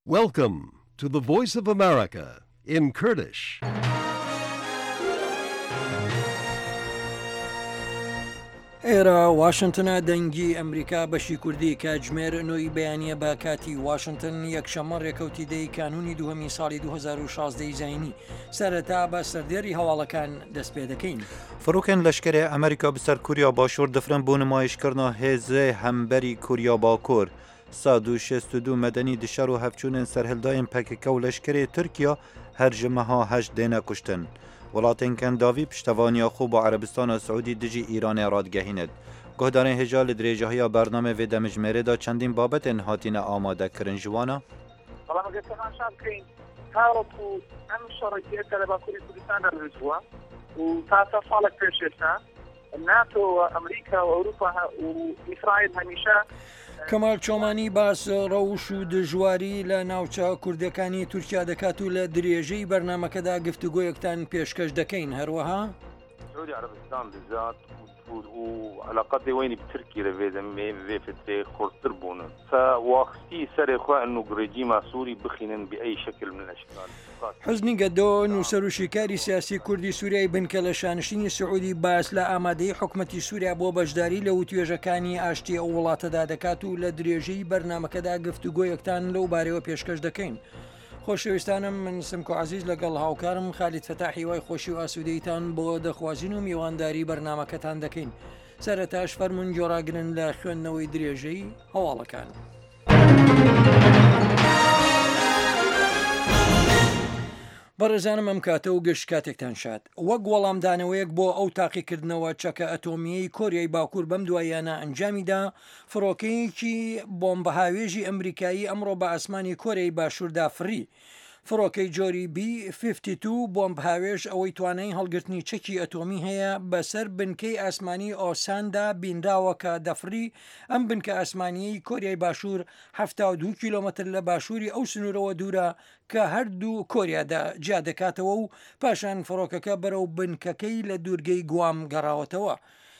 Welcome to the Voice of America in Kurdish. ئێرە واشنگتنە دەنگی ئەمریکا بەشی کوردی کاتژمێر نوۆی بەیانیە بە کاتی واشنگتن یەکشەمە ڕێکەوتی دەی کانونی دووهەمی ساڵی 2016 زینی سەرەتا بە سەردێری هەواڵەکان دەست پێ دەکەین. فروکن لەشکرێ ئەمریکا بەسەر کوریا باشوور دەفرن بۆ نمایشکردنا هێزێ هەمبەری کوریا باکوور. 162 مەدەنی دشار و هەفچوونên سەرهێلدایên PKK و لەشکرê Tirkiya her ji meha heşt dêne kuştin. Welatên kendavî piştevaniya xwe bi Erebistana Siûdî dijî Îranê radgehînet. Guhdarên hêja li dirêjehiya bername vê demijmêrê da çendîn babetên hatîne amadekirin ji wan e? بەڵام ئەگەر تەماشا بکەین تاوەکو ئەم شەڕێکیەکە لە باکووری کوردستاندا دروستبووە و تا ساڵێک پێش ئێستا ناتۆ و ئەمریکا و ئەوروپا و ئیسرائیل هەمیشە کەمال چۆمانی باس ڕەوش و دژواری لە ناوچە کوردەکانی تورکیا دەکات و لە درێژەی بەرنمەکەدا گفتوگۆیەکتان پێشکەش دەکەین هەروەها سعودي عربستان بالذات وعلاقات وين بتركيا في فترة خرطر بونن فواختي سر إخوة إنه رجيم سوري بخينن بأي شكل من الأشكال. حزنی گەدۆ نووسەر و شیکاری سیاسی کوردی سووریای بنکە لە شانشینی سعودی باس لە ئامادەی حکومەتی سووریا بۆ بەشداری لە وتوێژەکانی ئاشتی ئەو وڵاتەدا دەکات و لە درێژەی بەرنمەکەدا گفتوگۆیەکتان لەو بارەوە پێشکەش دەکەین. خۆشەویستانم من سمکۆ عزیز لەگەڵ هاوکارم خالید فەتاحی وای خۆشی و ئاسوودەیتان بۆ دەخوازین و میوانداری بەرنمەکەتان دەکەین. سەرەتاش فەرمون جۆراگرن لە خوێندنەوەی درێژەی هەواڵەکان. بەڕێزانم ئەم کاتە و گەشت کاتێکتان شاد وەک وەڵامدانەوەیەک بۆ ئەو تاقیکردنەوە چەکە ئەتۆمیەی کۆریای باکوور بەم دوایانە ئەنجامیدا فڕۆکەیەکی بۆمبەهاوێژی ئەمریکایی ئەمڕۆ بە ئاسمانی کۆریای باشووردا فڕی. فڕۆکەی جۆری B-52 بۆمب هاوێژ ئەوەی توانای هەڵگرتنی چەکی ئەتۆمی هەیە بەسەر بنکەی ئاسمانی ئۆساندا بینراوە کە دەفری ئەم بنکە ئاسمانیی کۆریای باشوور 72 کیلۆمەتر لە باشووری ئەو سنوورەوە دوورە کە هەردوو کۆریادا جا دەکاتەوە و پاشان فڕۆکەکە بەرەو بنکەکەی لە دوورگەی گوام گەڕاوەتەوە.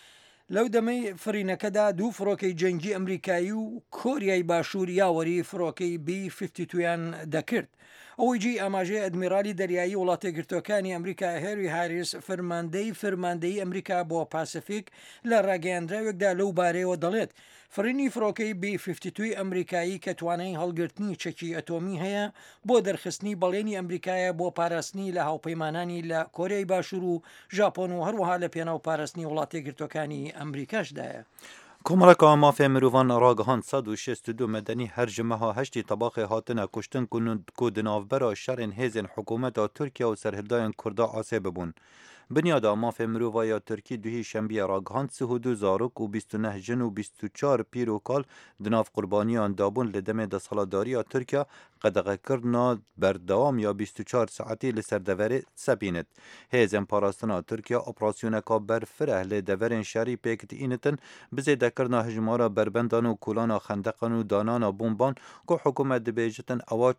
لەو دەمەی فرینەکەدا دوو فڕۆکەی جەنگی ئەمریکایی و کۆریای باشوور یاوەری فڕۆکەی B-52یان دەکرد. ئەوەی جی ئاماژەی ئەدمیرالی دەریایی وڵاتە گرتوەکانی ئەمریکا هێری هاریس فەرماندەی ئەمریکا بۆ پاسفیک لە ڕاگەیاندراوێکدا لەو بارەیەوە دەڵێت فرینی فڕۆکەی B-52 ئەمریکایی کە توانای هەڵگرتنی چەکی ئەتۆمی هەیە بۆ دەرخستنی بەڵێنی ئەمریکایە بۆ پاراستنی لە هاوپەیمانانی لە کۆریای باشوور و ژاپۆن و هەروەها لە پێناو پاراستنی وڵاتە گرتوەکانی ئەمریکاشدایە. کۆمەڵێکا مافێ مرۆڤان ڕاگەهاند 162 مەدەنی هەر ji meha heştî tebaqê hatine kuştin ku di navbera şerên hêzên hikûmeta Tirkiya û serhildayên Kurda asê bibûn. Binyada mafê mirova ya Tirkî duhî şembiye ragihand 32 zarok û 29 jin û 24 pîr û kal di nav qurbaniyan dabûn li demê desaladariya Tirkiya qedeğekirina berdewam ya 24 saetî li ser deverê sepînit. Hêzên parastina Tirkiya operasyoneka berfireh lê deverên şerî pêk dînitin bi zêdekirina hejmara berbendan û kulana xendeqan û danana bomban ku hikûmet dibêjitin ewa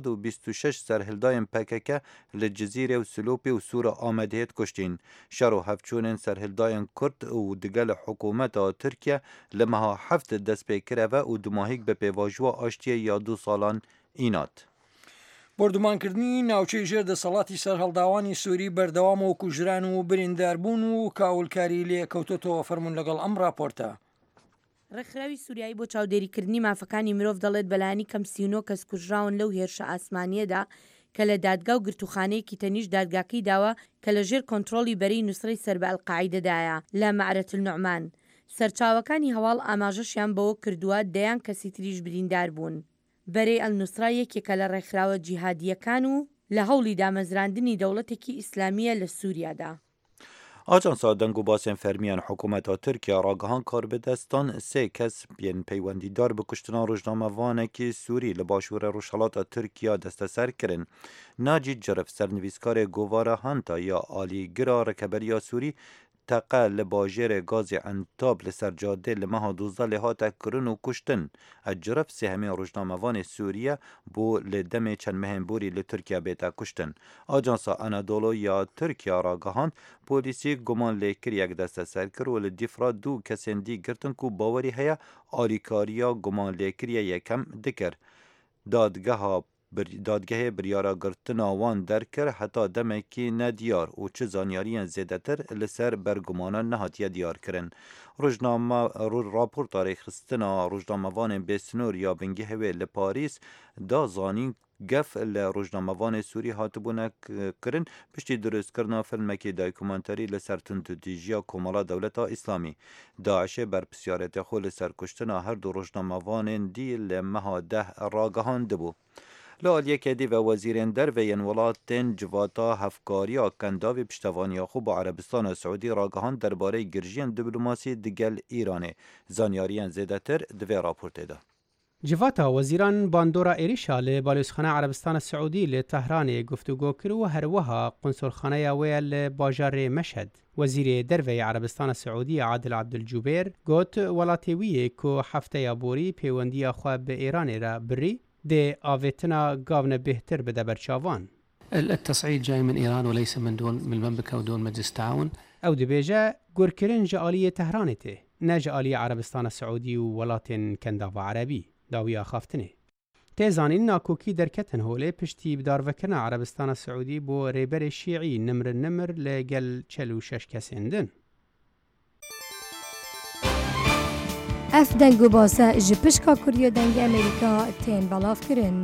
426 serhildayên PKK li Cizîrê û Silopê û Sûra Amediyet kuştîn. Şer û hevçûnên serhildayên Kurd û digel hikûmeta Tirkiye li meha heft destpêkireve û dimahîk bi pêvajoya aştiyê ya 2 salan ئینات. بردومانکردنی ناوچەی ژێر دەسەڵاتی سەر هەڵداوانی سووری بەردەوامە و کوژران و برینداربوون و کاولکاری لێ کەوتۆتەوە فەرمون لەگەڵ ئەم راپۆرتە. ڕێکخراوی سووریایی بۆ چاودێریکردنی مافەکانی مرۆڤ دەڵێت بەلایانی کەم 39 کەس کوژراون لەو هێرشە ئاسمانیەدا کە لە دادگا و گرتوخانەیەکی تەنیش دادگاکەی داوە کە لە ژێر کۆنتڕۆلی بەرەی نووسڕی سەر بە ئەلقاعیدەدایە لە مەعرەت النوعمان. سەرچاوەکانی هەواڵ ئاماژەشیان بەوە کردووە دەیان کەسی تریش بریندار بوون. بەرەی ئەلنووسرا یەکێکە لە ڕێکخراوە جیهادیەکان و لە هەوڵی دامەزراندنی دەوڵەتێکی ئیسلامیە لە سووریادا. ئاجانسا دەنگ و باسێن فەرمیان حکوومەتا Tirkiya ڕاگەهان کاربدەستان سێ کەس بێن پەیوەندیدار بە کوشتنا ڕۆژنامەوانێکی سووری لە باشوورە ڕۆژهەڵاتە Tirkiya دەستەسەر kirin. Nacî Cerif sernivîskarê govara Hanta ya alîgira Rekeberiya Sûrî teqe li bajêrê gazê Entab li ser cadê li meha 12 lê hate kirin û kuştin. Cerif sêhemên rojnamevanê Sûriye bû li demê çend mehên borî li Tirkiye bête kuştin. Ajansa Anadolu ya Tirkiya ragihand polîsî guman lêkiriyek desteser kir û li dîfra du kesên dî girtin ku bawerî heye alîkariya guman lêkiriya yekem dikir. دادگه بریارا گرتنا وان درکر حتی دمکی ندیار و چه زانیاریان زیدتر لسر برگمانان نهاتیه دیار کرن. روزنامه راپور تاریخ خستنا روزنامه وان بسنور یا بنگه هوی لپاریس دا زانین گف لروزنامه وان سوری هاتبونه کرن پشتی درست کرنا فیلمکی دایکومنتری لسر تندتیجیا کمالا دولتا اسلامی. داعش بر پسیارت خو لسر کشتنا هر دو روزنامه وان دی لمها 10 راگهان دبو. لال یکدی و وزیرین در و ولاتن جواتا هفکاریا کنداوی پشتوانیا خوب با عربستان سعودی راگهان درباره گرژین دیپلماسی دگل ایرانه. زانیاریان زیدتر دوی راپورت ده. جواتا وزیران باندورا ایریشا لبالوسخانه عربستان سعودی لتهران گفتگو کرد و هروها قنصلخانه ویل باجار مشهد. وزیر دروی عربستان سعودی عادل عبدالجبیر گوت ولاتیویه که هفته یابوری پیوندی خواه به ایران را بری ده آویتنا قاون بهتر بده برچاوان. التصعيد جاي من إيران وليس من المملكة ودون مجلس التعاون. او دبيجا گورکرین جالية تهرانته نه جالية عربستان سعودي و ولاتن كنداوا عربي داوية خافتنه. تيزانين ناكوكي دركتن هولي پشتی بداروکرنا عربستان سعودي بو ريبر شيعي نمر لگل 46 کسیندن. اف دنگو باسه جپشکا کوریو دنگ امریکا تین بلاف کرن.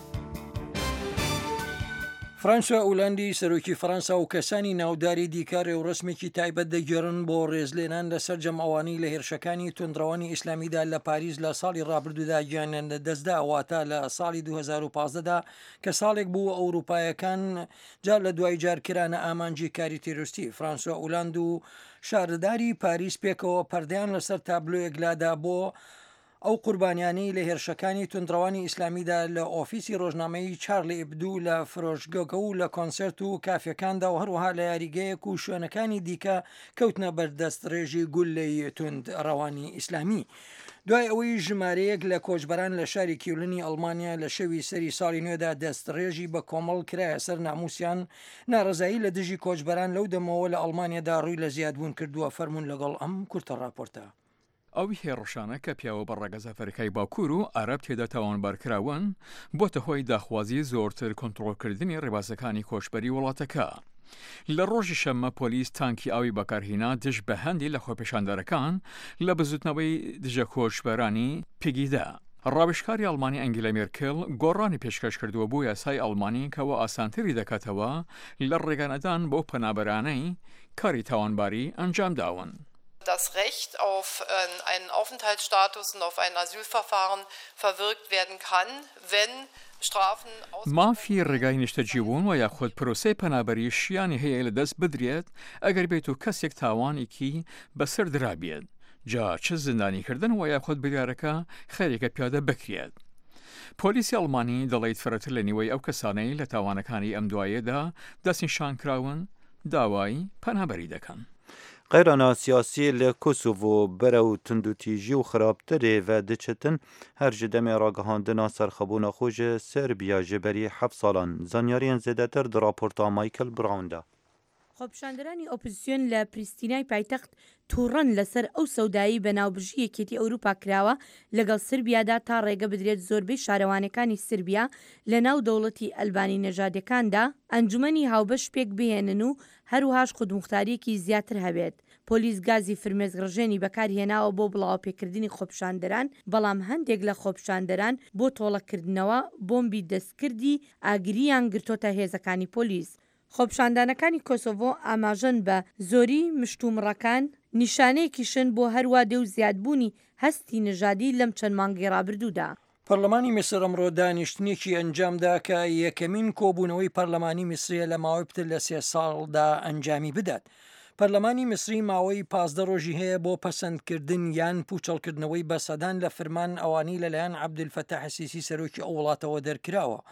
فرانسوا ئۆلاندی سەرۆکی فەرەنسا و کەسانی ناوداری دیکار و ڕسمێکی تایبەت دەگێڕن بۆ ڕێزلێنان لەسەر جەمعەوانی لە هێرشەکانی توندڕەوانی ئیسلامیدا لە پاریس لە ساڵی ڕابردوودا گیانیان دەستدا واتە لە ساڵی 2015دا کە ساڵێک بوو ئەوروپایەکان جار لە دوای جارکرانە ئامانجی کاری تێرۆستی. فرانسوا ئۆلاند و شارداری پاریس پێکەوە پەردەیان لەسەر تابلۆیەک لادا بۆ ئەو قوربانیانی لە هێرشەکانی توندڕەوانی ئیسلامیدا لە ئۆفیسی ڕۆژنامەی چارلی ئبدو لە فرۆشگەکە و لە کۆنسرت و کافیەکاندا و هەروەها لە یاریگەیەک و شوێنەکانی دیکە کەوتنە بەردەست ڕێژی گولەی توندڕەوانی ئیسلامی. دوای ئەوەی ژمارەیەک لە کۆچبەران لە شاری کیولنی ئەڵمانیا لە شەوی سەری ساڵی نوێدا دەست ڕێژی بە کۆمەڵ کرایە سەر ناموسیان ناڕزایی لە دژی کۆچبەران لەو دەمەوە لە ئەڵمانیادا ڕووی لە زیادبوون کردووە. فەرمونون لەگەڵ ئەم کورتە راپۆرتە. ئەوی هێڕشانە کە پیاوە بە ڕێگەزەفەرەکەی باکوور و عەرەب تێدا تاوانبارکراون بۆتە هۆی داخوازی زۆرتر کۆنتڕۆلکردنی ڕێبازەکانی کۆچبەری وڵاتەکە. لە ڕۆژی شەممە پۆلیس تانکی ئاوی بەکارهێنا دژ بە هەندی لە خۆپێشاندەرەکان لە بزوتنەوەی دژە کۆچبەرانی پێگیدا. ڕاوێژکاری ئەڵمانی ئەنگیلا مێرکل گۆڕانی پێشکەش کردووە بۆ یاسای ئەڵمانی کەەوە ئاسانتری دەکاتەوە لە ڕێگەنەدان بۆ پەنابەرانەی کاری تاوانباری ئەنجام داون. Das Recht auf einen Aufenthaltsstatus und auf ein Asylverfahren verwirkt werden kann, wenn Strafen مافی ڕێگای نیشتەجیبوون و یاخود پرۆسەی پەنابەری شیانی هەیە لە دەست بدرێت ئەگەر بێت و کەسێک تاوانێکی بەسەر درابێت جا چه زندانیکردن و یاخود بریارەکە خەرێکە پیادە بکرێت. پۆلیسی ئەڵمانی دەڵێت فرەتر لە نیوەی ئەو کەسانەی لە تاوانەکانی ئەم دوایەدا دەستنیشانکراون داوای پەنابەری دەکەن. قیرانا سیاسی لکوسوو برو تندوتیجی و خرابتره و دچتن هر جدم راگهاندنا سرخبون خوش سربیا جبری 7 سالان. زانیارین زیدتر در راپورتا مایکل براوندا. خۆپیشاندەرانی ئۆپۆزیسیۆن لە پریستینای پایتەخت تووڕەن لەسەر ئەو سەودایی بەناوبژی یەکێتی ئەوروپا کراوە لەگەڵ سربیادا تا ڕێگە بدرێت زۆربەی شارەوانەکانی سربیا لە ناو دەوڵەتی ئەلبانی نەژادەکاندا ئەنجومەنی هاوبەش پێک بهێنن و هەروهاش خودمختاریەکی زیاتر هەبێت. پۆلیس گازی فرمێزگڕژێنی بەکارهێناوە بۆ بڵاوپێکردنی خۆپیشاندەران، بەڵام هەندێک لە خۆپیشاندەران بۆ تۆڵەکردنەوە بۆمبی دەستکردی ئاگریان گرتۆتە هێزەکانی پۆلیس. خۆپیشاندانەکانی کۆسۆڤۆ ئاماژەن بە زۆری مشتومڕەکان نیشانەیەکیشن بۆ هەروە دێو زیادبوونی هەستی نژادی لەم چەند مانگی ڕابردوودا. پەرلەمانی میسر ئەمڕۆ دانیشتنێکی ئەنجامدا کە یەکەمین کۆبوونەوەی پەرلەمانی میسریە لە ماوەی پتر لە 3 ساڵدا ئەنجامی بدات. پەرلەمانی میسری ماوەی 15 ڕۆژی هەیە بۆ پەسەندکردن یان پوچەڵکردنەوەی بەسەدان لە فرمان ئەوانی لەلایەن عەبدولفەتاح سیسی سەرۆکی ئەو وڵاتەوە دەرکراوە.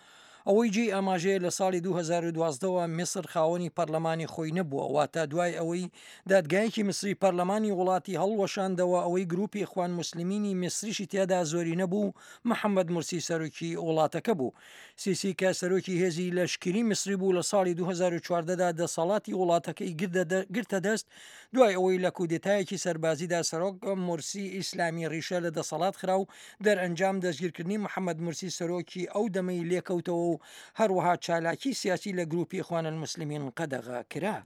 ئەوەی جێ ئاماژەیە لە ساڵی 2012ەوە میسر خاوەنی پەرلەمانی خۆی نەبووە واتە دوای ئەوەی دادگایەکی مصری پەرلەمانی وڵاتی هەڵوەشاندەوە ئەوەی گروپی ئیخوان موسلیمینی میسریشی تیادا زۆری نەبوو محەممەد مرسی سەرۆکی وڵاتەکە بوو. سیسی کە سەرۆکی هێزی لەشکری میسری بوو لە ساڵی 2014دا دەسەڵاتی وڵاتەکەی گرتە دەست دوای ئەوەی لە کودێتایەکی سەربازیدا سەرۆک مرسی ئیسلامی ڕیشە لە دەسەڵات خرا و دەرئەنجام دەستگیرکردنی محەممەد مرسی سەرۆکی ئەو دەمەی لێکەوتەوە و هەروەها چالاکی سیاسی لە گروپی ئیخوان الموسلیمین قەدەغا کرا.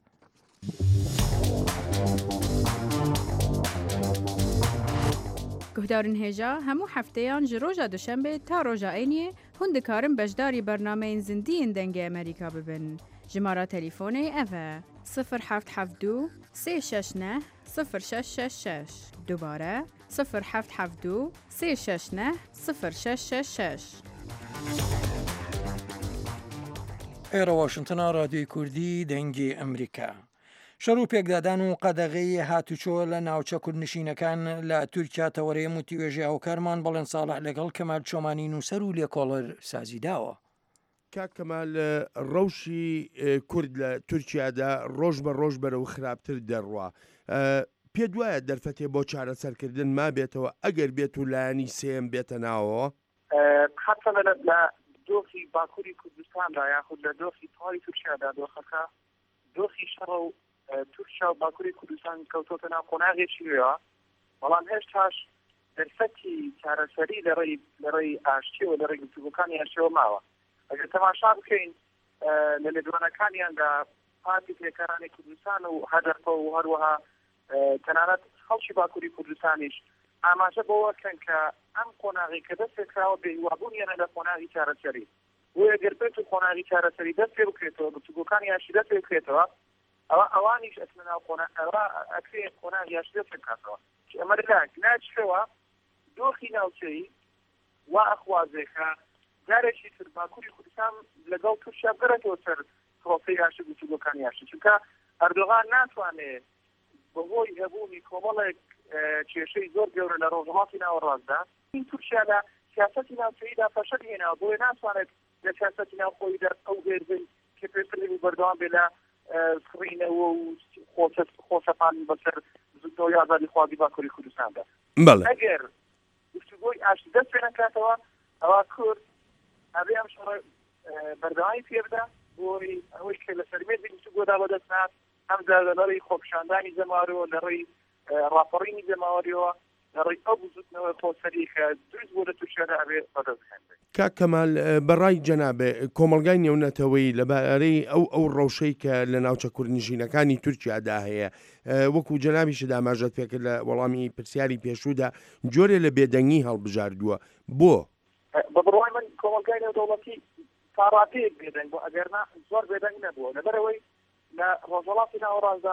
گهدارن هێژا هەموو هەفتەیان ji ڕۆژا دوشەمبێ تا ڕۆژا عینیê hûn dikarin beşdarî bernameyên zindiyên dengê Amerîka bibin. Jimara telefônê ev e 0772 369 0666 dubare 0772 369 0666. ئێرە واشنتنە رادیۆی کوردی دەنگی ئەمریکا. شەڕ و پێکدادان و قەدەغەی هاتوچۆ لە ناوچە کوردنشینەکان لە تورکیا تەوەرەیە و تیوێژی هاوکارمان بەڵێن ساڵح لەگەڵ کەمال چۆمانی نووسەر و لێکۆڵەر سازیداوە. کاک کەمال ڕەوشی کورد لە تورکیادا ڕۆژ بە ڕۆژ بەرەو خراپتر دەڕوا. پێ دوایە دەرفەتێ بۆ چارەسەرکردن ما بێتەوە ئەگەر بێت و لایانی سێم بێتە ناوەوە؟ حتا لە دۆخی باکووری کوردستاندا یاخود لە دۆخی پای تورکیادا دۆخەکە دۆخی شەڕە و تورکیا و باکووری کوردستان کەوتۆتە ناو قۆناغێکی وێەوە بەڵام هێشتاش دەرفەتی چارەسەری لە ڕێی ئاشتیەوە لە ڕێی گفتوگۆکانی ئاشتیەوە ماوە. ئەگەر تەماشا بکەین لە لێدوانەکانیاندا پارتی پێکارانی کوردستان و هەدەرپە و هەروەها تەنانەت خەڵکی باکووری کوردستانیش ئاماژە بۆوەکەن کە ئەم قۆناغی کە دەست پێکراوە بێهیوابوونیانە لە قۆناغی چارەسەری بۆ ئەگەر بێت و قۆناغی چارەسەری دەست پێ بکرێتەوە گفتوگۆکانی ئاشتی دەست پێ بکرێتەوە ئەوانیش ئەچنە ناو ئەوە ئەکرێ قۆناغی ئاشتی دەست پێ بکاتەوە. ئەمە ناچێەوە دۆخی ناوچەیی وا ئەخوازێکە جارێکی تر باکووری کوردستان لەگەڵ تورکیا بگەڕێتەوە سەر پرۆسەی ئاشتی گفتوگۆکانی ئاشتی چونکە ئەردۆغان ناتوانێت بەهۆی هەبوونی کۆمەڵێک کێشەی زۆر گەورە لە ڕۆژهەڵاتی ناوەڕاستدا این تورکیا لە سیاسەتی ناوچەییدا فەشەل هێناوە بۆیە ناتوانێت لە سیاسەتی ناوخۆییدا ئەو هێربن کە پێشتر بەردەوام بێ لە سڕینەوە و خۆسەپانی بەسەر زودەوەی ئازادی خواردی باکووری کوردستاندا. ئەگەر گفتوگۆی ئاشتی دەست پێ نەکاتەوە ئەوە کورد ئەبێ ئەم شەڕە بەردەوامی پێ بدە بۆی ئەوەی کە لە سەرمێردی گفتوگۆدا بەدەست نات هەمزە لە ڕێی خۆپشاندانی زەماوەرەوە لە ڕێی ڕاپەڕینی زەماوەریەوە لە ڕێی ئەو بزوتنەوەی خۆسەری کە دروست بۆ لە تووشیادا ئەبێ بەدەست هێنرێت. کاک کەمال بەڕای جەنابێ کۆمەلگای نێونەتەوەی لەبارەی ئەو ڕەوشەی کە لە ناوچە کوردنشینەکانی تورکیادا هەیە وەکو جەنابیشدا ئاماژەت پێکرد لە وەڵامی پرسیاری پێشوودا جۆرێ لە بێدەنگی هەڵبژاردووە بۆ بە بڕوای من کۆمەلگای نێودەوڵەتی تاڕاتەیەک بێدەنگ بۆ ئەگەرنا زۆر بێدەنگ نەبووە لەبەرەوەی لە ڕۆژهەڵاتی ناوەڕاستدا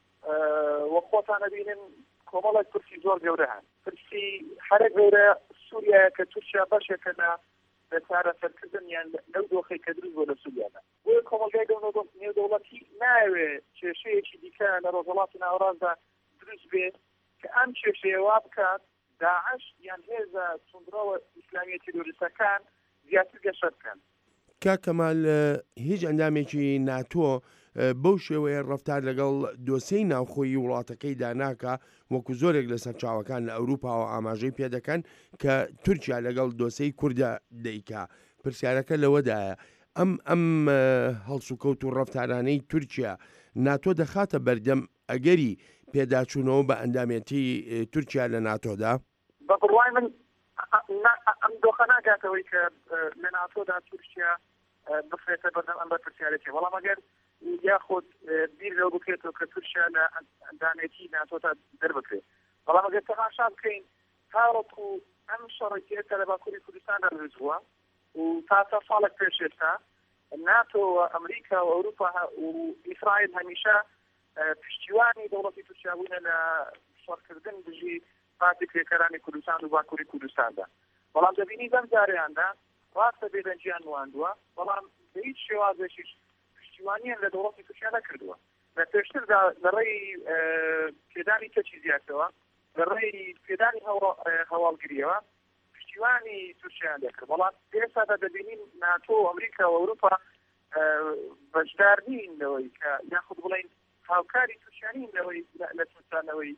وە خۆتان نەبینن کۆمەڵێک پرسی زۆر گەورە هەن پرسی هەرە گەورە سووریا کە تورکیا بەشێکە لە چارەسەرکردن یان لەو دۆخەی کە دروست بۆ لە سووریادا بۆیە کۆمەلگای نێودەوڵەتی ناوێت کێشەیەکی دیکە لە ڕۆژهەڵاتی ناوەڕاستدا دروست بێت کە ئەم کێشەیە وا بکات داعش یان هێزە توندڕەوە ئیسلامیە تیرۆریستەکان زیاتر گەشە بکەن. کاک کەمال هیچ ئەندامێکی ناتۆ بەو شێوەیە ڕەفتار لەگەڵ دۆسەی ناوخۆیی وڵاتەکەی داناکە وەکو زۆرێک لە سەرچاوەکان لە ئەوروپاوە ئاماژەی پێ دەکەن کە تورکیا لەگەڵ دۆسەی کووردە دەیکا پرسیارەکە لەوەدایە ئەم هەڵسوکەوت و ڕەفتارانەی تورکیا ناتۆ دەخاتە بەردەم ئەگەری پێداچوونەوە بە ئەندامێتی تورکیا لە ناتۆدا؟ بە بڕوای من ئەم دۆخە ناگاتەوەی کە لە ناتۆدا تورکیا بفرێتە بەردەم ئەم بە پرسیارەتی وەڵام ئەگەر یاخود بیر لەو بکرێتەوە کە تورکیا لە ئەندامێتی ناتۆتا دەربکرێت بەڵام ئەگەر تەماشا بکەین تاوەکو ئەم شەڕێکیەکە لە باکووری کوردستاندا دروست بووە و تا ساڵێک پێش ئێستا ناتۆ و ئەمریکا و ئەوروپا و ئیسرائیل هەمیشە پشتیوانی دەوڵەتی تورکیا بوونە لە شەڕکردن دژی پارتی پێکارانی کوردستان و باکووری کوردستاندا بەڵام دەبینی بەم جارەیاندا ڕاستە بێدەنجیان نواندووە بەڵام بە هیچ شێوازێکیش پشتیوانیان لە دەوڵەتی تورکیا نەکردووە لە پێشتردا لە ڕێی پێدانی تەچی زیاتەوە لە ڕێی پێدانی هەواڵگریەوە پشتیوانی تورکیایان دەکرد بەڵام ئێستادا دەبینین ناتۆ و ئەمریکا و ئەوروپا بەشدار نین لەوەی کە یاخود بڵین هاوکاری تورکیانی لەوەی لە تورکستانەوەی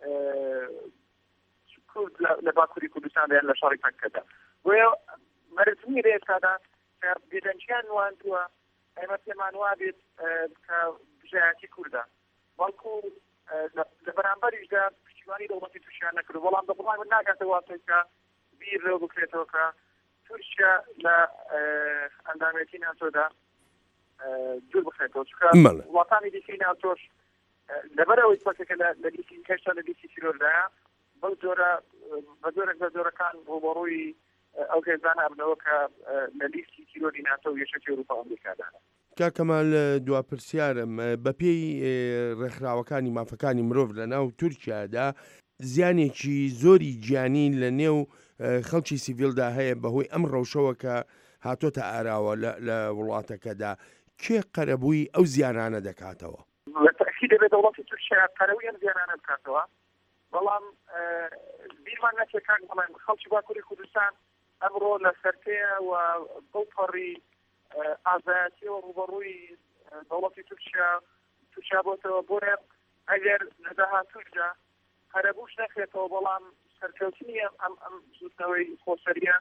کورد لە باکووری کوردستان یان لە شەڕی پەکەدا بۆیە مەرجنی ئێستادا کە بێدەنجیان نواندووە ئێمە پێمان وا بێت کە بژایەتی کوردە بەڵکو لە بەرامبەریشدا پشتیوانی دەوڵەتی تورکیان نەکرد بەڵام دەبڵای من ناکاتەوە کە بیر لەو بکرێتەوە کە تورکیا لە ئەندامەتی ناتۆدا دوور بخێتەوە چونکە وڵاتانی دیکەی ناتۆش لەبەرەوەی پۆتێکە لە دیسی هێشتا لە دیسی تیرۆردایە بەو جۆرە بە جۆرەکان ڕوبەڕووی ئەو هێزانە ئەبنەوە کە لە لیستی تیرۆری ناتۆ و یەکێتی ئەوروپا و ئەمریکادانە. کاکەمال دواپرسیارم بەپێی ڕێکخراوەکانی مافەکانی مرۆڤ لە ناو تورکیادا زیانێکی زۆری گیانی لە نێو خەڵکی سیڤیلدا هەیە بەهۆی ئەم ڕەوشەوە کە هاتۆتە ئاراوە لە وڵاتەکەدا کێ قەرەبووی ئەو زیانانە دەکاتەوە؟ بەتەکید دەبێت دەوڵەتی تورکیا قەرەبووی ئەم زیانانە بکاتەوە بەڵام بیرمان نەچێت کاک بڵێن خەڵکی باکووری کوردستان ئەمڕۆ لە سەرکەیە و بەڵپەڕی ئازایەتیەوە ڕوبەڕووی دەوڵەتی تورکیا بۆتەوە بۆیە ئەگەر لە داهاتوودا قەرەبووش نەکرێتەوە بەڵام سەرکەوتنی ئەم زوتنەوەی خۆسەریە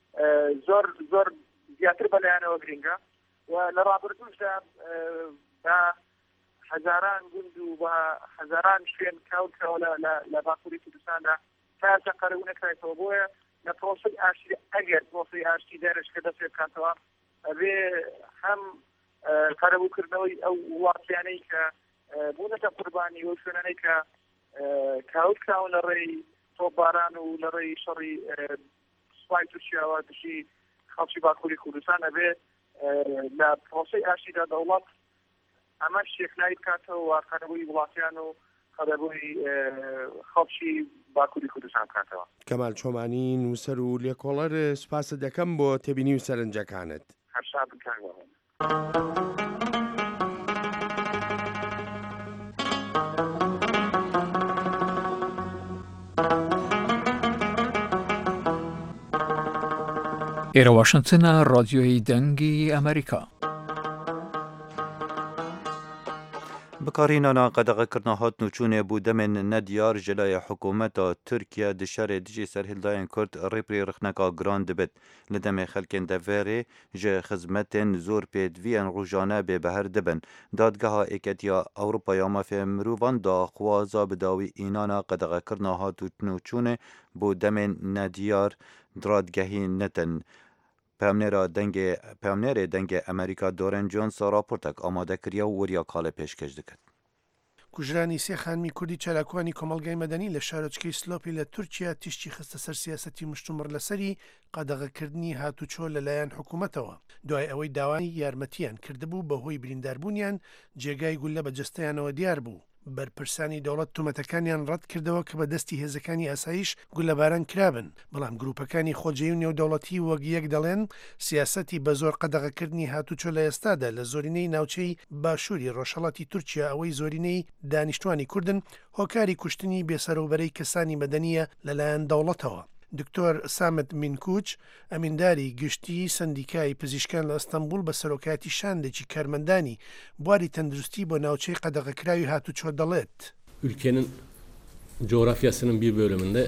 زۆر زیاتر بەلایەنەوە گرنگە و لە ڕابردووشدا بە هەزاران گوند و بە هەزاران شوێن کاوتەوە لە باکووری کوردستاندا تاسە قەرەبوو نەکرێتەوە بۆیە لە پرۆسەی ئاشتی ئەگەر پرۆسەی ئاشتی دەرەشکە دەست بکاتەوە ئەبێ هەم قەرەبووکردنەوەی ئەو وڵاتیانەی کە بوونەتە قوربانی و شوێنانەی کە کاوت کراون لە ڕێی تۆپباران و لە ڕێی شەڕی سوپای تورکیاوە دژی خەڵکی باکووری کوردستان ئەبێ لە پرۆسەی ئاشتیدا دەوڵەت ئەمە شێخنایی بکاتەوە قەرەبووی وڵاتیان و قەرەبووی خەڵکی باکووری کوردستان بکاتەوە. کەمال چۆمانی نووسەر و لێکۆڵەر سوپاسە دەکەم بۆ تێبینی و سەرنجەکانت. هەرشا بکانەوە. ئێرە واشنگتنە ڕادیۆی دەنگی ئەمریکا. بکارینانا قەدەغەکردنا هاتن و چوونێ بوو دەمێن نەدیار جلای حکوومەتا تورکیا دشارێ دژی سەرهێلدایان کورد ڕێپری ڕخنەکا گران دەبێت لە دەمێ خەلکێن دەڤێرێ ژێ خزمەتێن زۆر پێدڤیان ڕۆژانە بێبەهەر دەبن. دادگەها ئێکەتیا ئەوروپا مافێ مرۆڤان داخوازا بداوی ئینانا قەدەغەکردنا هاتن و چوونێ بوو دەمێن نەدیار درادگەهی نەتن. پامنێرê dengê Amerîka Doran Jones raportek amade kiriye û weriya kalê pêşkêş dikin. کوژرانی سێ خانمی کوردی چالاکوانی کۆمەلگای مەدەنی لە شارۆچکەی سلۆپی لە تورکیا تیشتی خستە سەر سیاسەتی مشتومڕ لەسەری قەدەغەکردنی هاتوچۆ لەلایەن حکوومەتەوە دوای ئەوەی داوای یارمەتیان کردبوو بەهۆی برینداربوونیان جێگای گولە بە جستەیانەوە دیار بوو. بەرپرسانی دەوڵەت تومەتەکانیان ڕەت کردەوە کە بە دەستی هێزەکانی ئاسایش گولەباران کرابن بەڵام گروپەکانی خۆجێی و نێودەوڵەتی وەک یەک دەڵێن سیاسەتی بە زۆر قەدەغەکردنی هاتوچۆ لە ئێستادا لە زۆرینەی ناوچەی باشووری ڕۆژهەڵاتی تورکیا ئەوەی زۆرینەی دانیشتوانی کوردن هۆکاری کوشتنی بێسەرۆبەرەی کەسانی مەدەنیە لەلایەن دەوڵەتەوە. دکتۆر سامت مینکوچ ئەمینداری گشتی سندیکای پزیشکان لە ئەستەمبول بە سەرۆکاتی şandێکی کارمەندانی بواری تەندروستی بۆ ناوچەی قەدەغەکراوی هاتوچۆ دەڵێت. Ülkenin coğrafyasının bir bölümünde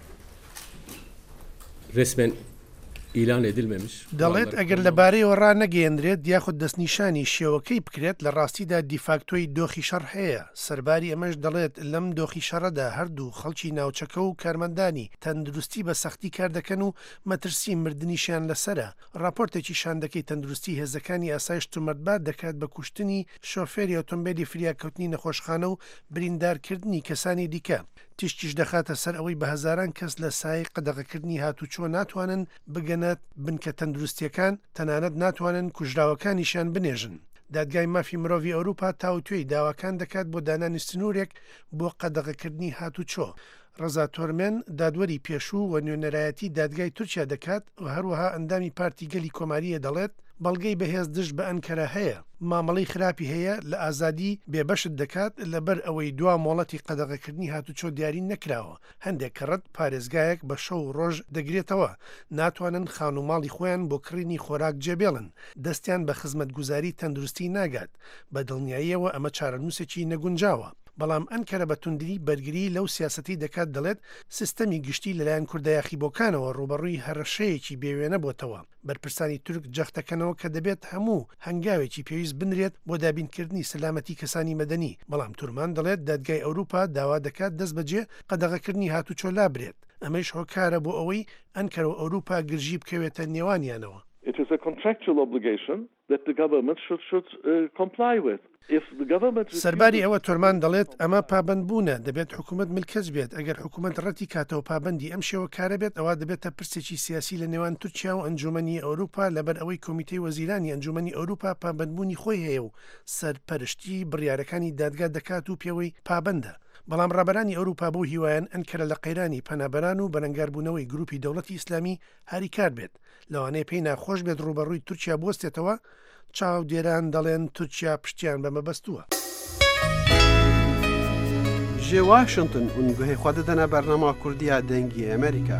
resmen ilan edilmemiş. دەڵێت ئەگەر لەبارەیەوە ڕانەگەیەندرێت یاخود دەستنیشانی شێوەکەی بکرێت لە ڕاستیدا دیفاکتۆی دۆخی شەڕ هەیە. سەرباری ئەمەش دەڵێت لەم دۆخی شەڕەدا هەردوو خەڵکی ناوچەکە و کارمەندانی تەندروستی بە سەختی کار دەکەن و مەترسی مردنیشیان لەسرە. راپۆرتێکی شاندەکەی تەندروستی هێزەکانی ئاسایش تومەتبار دەکات بە کوشتنی شۆفێری ئۆتۆمبیلی فریاکەوتنی نەخۆشخانە و بریندارکردنی کەسانی دیکە. تیشتیش دەخاتە سەر ئەوەی بە هەزاران کەس لە سای قەدەغەکردنی هاتوچۆ ناتوانن بگەنێت بنکە تەندروستیەکان تەنانەت ناتوانن کوژراوەکانیشان بنێژن. دادگای مافی مرۆڤی ئەوروپا تاوتوێی داواکان دەکات بۆ دانانی سنوورێک بۆ قەدەغەکردنی هاتوچۆ. ڕەزا تۆرمێن دادوەری پێشوو و نوێنەرایەتی دادگای تورکیا دەکات و هەروەها ئەندامی پارتی گەلی کۆماریە دەڵێت بەڵگەی بەهێز دژ بە ئەنکەرە هەیە مامەڵەی خراپی هەیە لە ئازادی بێبەشت دەکات لەبەر ئەوەی دوا مۆڵەتی قەدەغەکردنی هاتوچۆ دیاری نەکراوە هەندێک کەڕەت پارێزگایەک بە شەو ڕۆژ دەگرێتەوە ناتوانن خانوماڵی خۆیان بۆ کڕینی خۆراک جێبێڵن دەستیان بە خزمەتگوزاری تەندروستی ناگات بە دڵنیاییەوە ئەمە چارەنووسێکی نەگونجاوە بەڵام ئەنکەرە بە توندری بەرگری لەو سیاسەتی دەکات دەڵێت سیستەمی گشتی لەلایەن کوردایەخی بۆکانەوە ڕوبەڕووی هەرشەیەکی بێوێنە بۆتەوە بەرپرسانی تورک جەختەکەنەوە کە دەبێت هەموو هەنگاوێکی پێویست بنرێت بۆ دابینکردنی سەلامەتی کەسانی مەدەنی بەڵام تورمان دەڵێت دادگای ئەوروپا داوا دەکات دەست بەجێ قەدەغەکردنی هاتوچۆ لابرێت ئەمەش هۆکارە بۆ ئەوەی ئەنکەرە و ئەوروپا گرژی بکەوێتە نێوانیانەوە. It is a contractual obligation that the government should comply with. سەرباری ئەوە تۆرمان دەڵێت ئەمە پابندبوونە دەبێت حکوومەت ملکەج بێت ئەگەر حکوومەت ڕەتی کاتەوە پابندی ئەم شێوە کارە بێت ئەوە دەبێتە پرسێکی سیاسی لە نێوان تورکیا و ئەنجومەنی ئەوروپا لەبەر ئەوەی کۆمیتەی وەزیرانی ئەنجومەنی ئەوروپا پابندبوونی خۆی هەیە و سەرپەرشتی بڕیارەکانی دادگا دەکات و پێوەی پابندە بەڵام ڕابەرانی ئەوروپا بۆ هیوایان ئەنکەرە لە قەیرانی پەنابەران و بەرەنگاربوونەوەی گروپی دەوڵەتی ئیسلامی هاریکار بێت لەوانەیە پێی ناخۆش بێت ڕوبەڕووی تورکیا بۆستێتەوە چاو دێران دەڵێن تورکیا پشتیان بەمە بەستووە. ji Washington û guhê xwe didine bernama Kurdiya dengî Amerîka.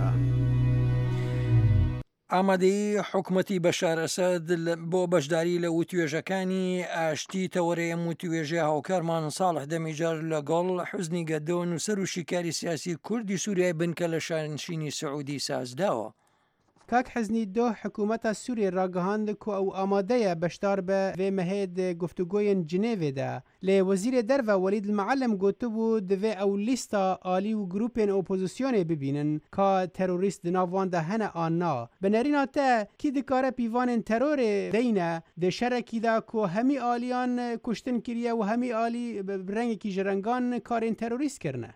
ئامادەی حکوومەتی بەشار ئەسەد بۆ بەشداری لە وتوێژەکانی ئاشتی تەوەرەیە وتوێژێ هاوکارمان ساڵح دەمیجار لەگەڵ حوزنی گەدە و نووسەر و شیکاری سیاسی کوردی سووریای بنکە لە شانشینی سعودی سازداوە. کاک حزنی دو حکوومەتە سووری ڕاگەهاند کو ئەو ئامادەیە بەشدار بە vê mehêd گفتوگۆیên Cinêvê de lê wezîrê derve Welîd Meelem gotibû divê ew lîsta alî û grûpên opozisyonê bibînin ka terorîst di nav wan de hene an na bi nerîna te kî dikare pîvanên terorê deyne dê şerekî de ku hemî aliyan kuştin kiriye û hemî alî rengekî ji rengan karên terorîst kirine.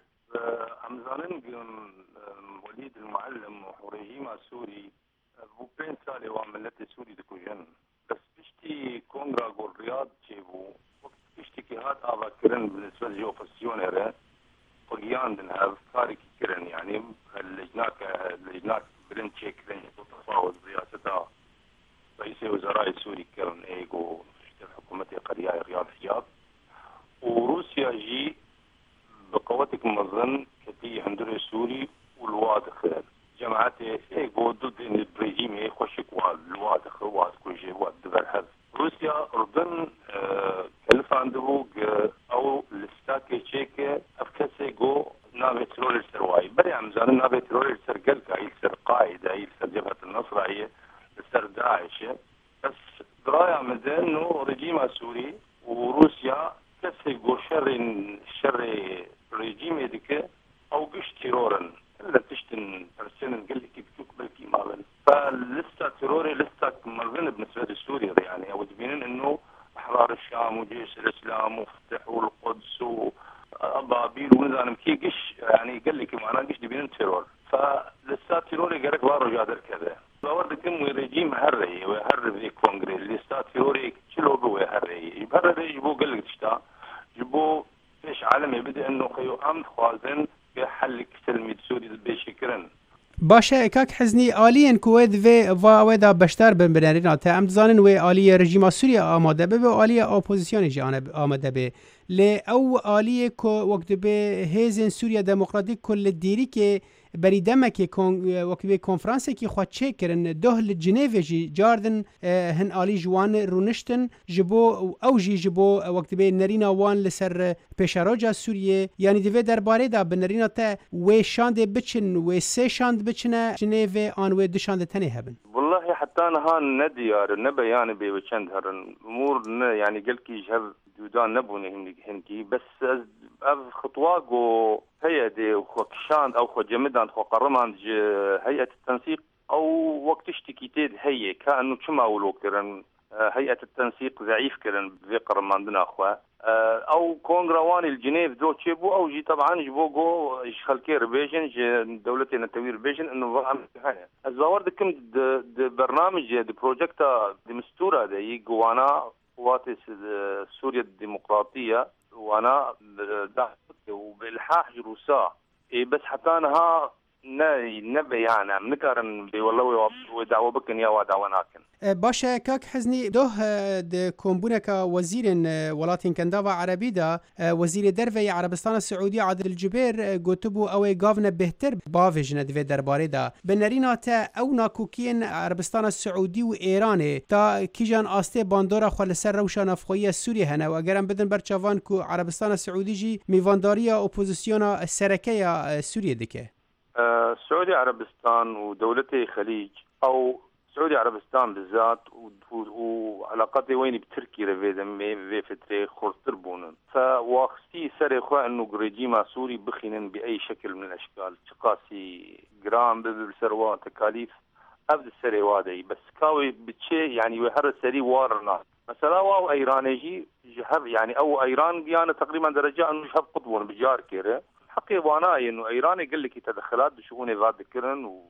وليد المعلم وريجيما سوري بو بين سالي وعملت سوري دكوجن بس بشتي كونغرا قول رياض جيبو وقت بشتي كي هات آبا كرن بالنسبة لجو فسيونيري وقيان دنها فارق كرن يعني اللجنات برن تشي كرن وتفاوض رئاستها رئيس وزراء سوري كرن ايقو الحكومة قرية رياض حجاب وروسيا جي بقوتك مظن كتي هندري سوري والواضح جماعتي ايقو ضد الرجيم يخشك والواضح واضح كل شيء واضح هذا روسيا اردن كلف عنده او لستاكي تشيك افكسي جو نابي ترول السرواي بري عم زان نابي ترول السرقل كاي سر قاعده اي سر جبهه النصريه سر داعش بس درايه مدن انه رجيم سوري وروسيا كسي جو شر رجيم يدك او قش تيرورن لا تشتن ترسلن قال لك بتوك بالكي مالن فلسه تروري لسه مالن بالنسبه لسوريا يعني او تبينين انه احرار الشام وجيش الاسلام وفتحوا القدس وابابيل ونظام كي قش يعني قال لك معنا قش تبينين ترور فلسه تروري قال لك بارو جادر كذا باورد كم ريجيم هري وهرب ذي كونغري لسه تروري شلو بو هري يبرد يجيبو قال لك تشتا جيبو ايش عالمي بدا انه خيو امن خوازن حل سلمي سوري بشكرن باشه کاک حزنی آلیین کوید و واودا بشتر بن بنرین تا ام زانن و آلی رژیم سوریه آماده به آلی اپوزیسیون جانب آماده به ل او آلی کو وقت به هیزن سوریه دموکراتیک کل دیری که بری دمکی وقت به کنفرانسی که خود چه کرن دهل جنیو جی جاردن هن آلی جوان رونشتن جبو او جی جبو وقت به نرینا وان لسر پیشراج سوریه یعنی دوی درباره دا بنرینا تا و شاند بچن و سه شاند بچنه جنیو آن و دو شاند تنه هبن والله حتى انا نديار نبيان بيوچند هرن امور يعني قلكي جهر دودان نبوني هنكي بس خطواق هي دي وخشان او خجمدان خقرمان هيئه التنسيق او وقت اشتكيتيد هي كانه كما ولو كرن هيئه التنسيق ضعيف كرن في قرمان دنا اخوا او كونغراوان الجنيف دو تشيبو او جي طبعا جبوغو خلكي ربيجن دولتنا التوير ربيجن انه هاي الزوار دكم برنامج دي بروجكتا دي مستوره دي جوانا قوات سوريا الديمقراطيه وانا وبالحاح جروسا بس حتى أنها نبيانا منكرن بيولو ودعوة بكن يا ودعوة ناكن باشا كاك حزني ده كومبونك وزير ولاتين كندافا عربي دا وزير درفي عربستان السعودية عادل الجبير قوتبو او غافنا بهتر بافيجن دفي درباري دا بنرينا تا او ناكوكين عربستان السعودي و ايراني تا كيجان آسته باندورا خوال سر روشان افخوية سوريا هنا و اگرم بدن برچوان كو عربستان السعودي جي ميوانداريا اوبوزيسيونا سركية سوريا دكه سعودي عربستان ودولتي خليج او سعودي عربستان بالذات وعلاقاتي وين بتركيا في فترة خرطر بونن فواخستي سري خوا انه ريجيم سوري بخينن باي شكل من الاشكال تقاسي جرام بالسروا تكاليف ابد السري وادي بس كاوي بتشي يعني وهر السري وارنا مثلا واو ايرانيجي جهب يعني او ايران يعني تقريبا درجه انه جهب قطبون بجار كيره حقي وانا انه ايران يقول لك تدخلات بشؤون ذات ذكرن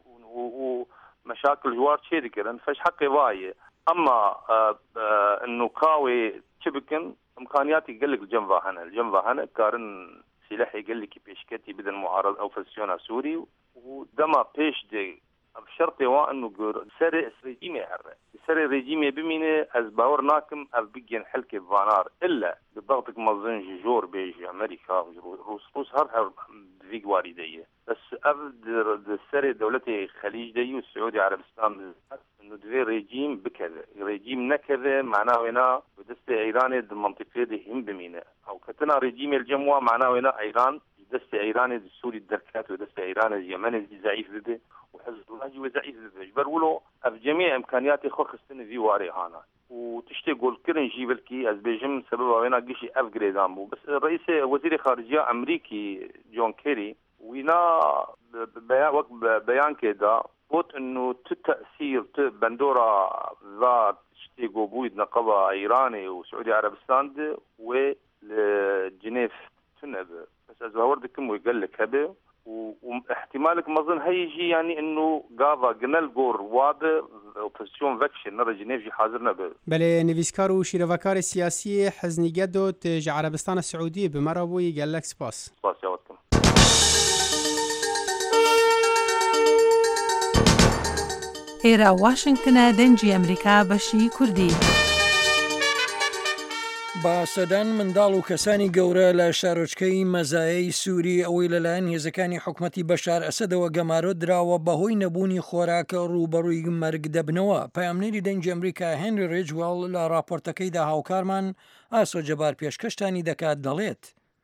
ومشاكل جوار شيء ذكرن فش حقي وايه اما انه كاوي تشبكن امكانيات يقول لك الجنبه هنا كارن سلاح يقول لك بيشكتي بدن معارض او فسيونا سوري ودما بيش دي بشرط انه سري ريجيمي سري ريجيمي بمينه از باور ناكم اف بيجن حلكه فانار الا بضغطك مزن جور بيج امريكا روس هر فيق وارديه بس ابد سري دولتي خليج دي والسعودي عربستان انه دفي ريجيم بكذا ريجيم نكذا معناه هنا بدست ايران المنطقه دي هم بمينه او كتنا ريجيم الجموع معناه هنا ايران دست ايران السوري الدركات ودست ايران اليمن ضعيف ذي وحزب الله وزعيف ذي برولو في جميع امكانياتي خو خستني ذي واري هانا وتشتي قول كرن جيبلكي از بيجم سبب وينا قشي افجريد امبو بس الرئيس وزير خارجيه امريكي جون كيري وينا وقت بيان كده قلت انه التاثير بندورا ذات تشتي قبويد نقبه ايراني وسعودي عربستان ولجنيف تنبه بس از وردكم ويقول لك هذا واحتمالك ما اظن هيجي يعني انه غافا جنال جور واد اوبوزيسيون فاكشن نرى جنيف حاضرنا به بله نویسکار و شیروکار سیاسی حزنیگه دوت عربستان السعودی بمرابوی قال لك سپاس يا وقتكم ئێرە واشنگتنە دەنجی ئەمریکا بەشی کوردی. با سەدان منداڵ و کەسانی گەورە لە شارۆچکەی مەزایەی سووری ئەوەی لەلایەن هێزەکانی حکوومەتی بەشار ئەسەدەوە گەمارۆ دراوە بەهۆی نەبوونی خۆراکە ڕوبەڕووی مەرگ دەبنەوە. پەیامنێری دەنجی ئەمریکا هێنری ڕێجوەڵ لە راپۆرتەکەیدا هاوکارمان ئاسۆ جەبار پێشکەشتانی دەکات دەڵێت.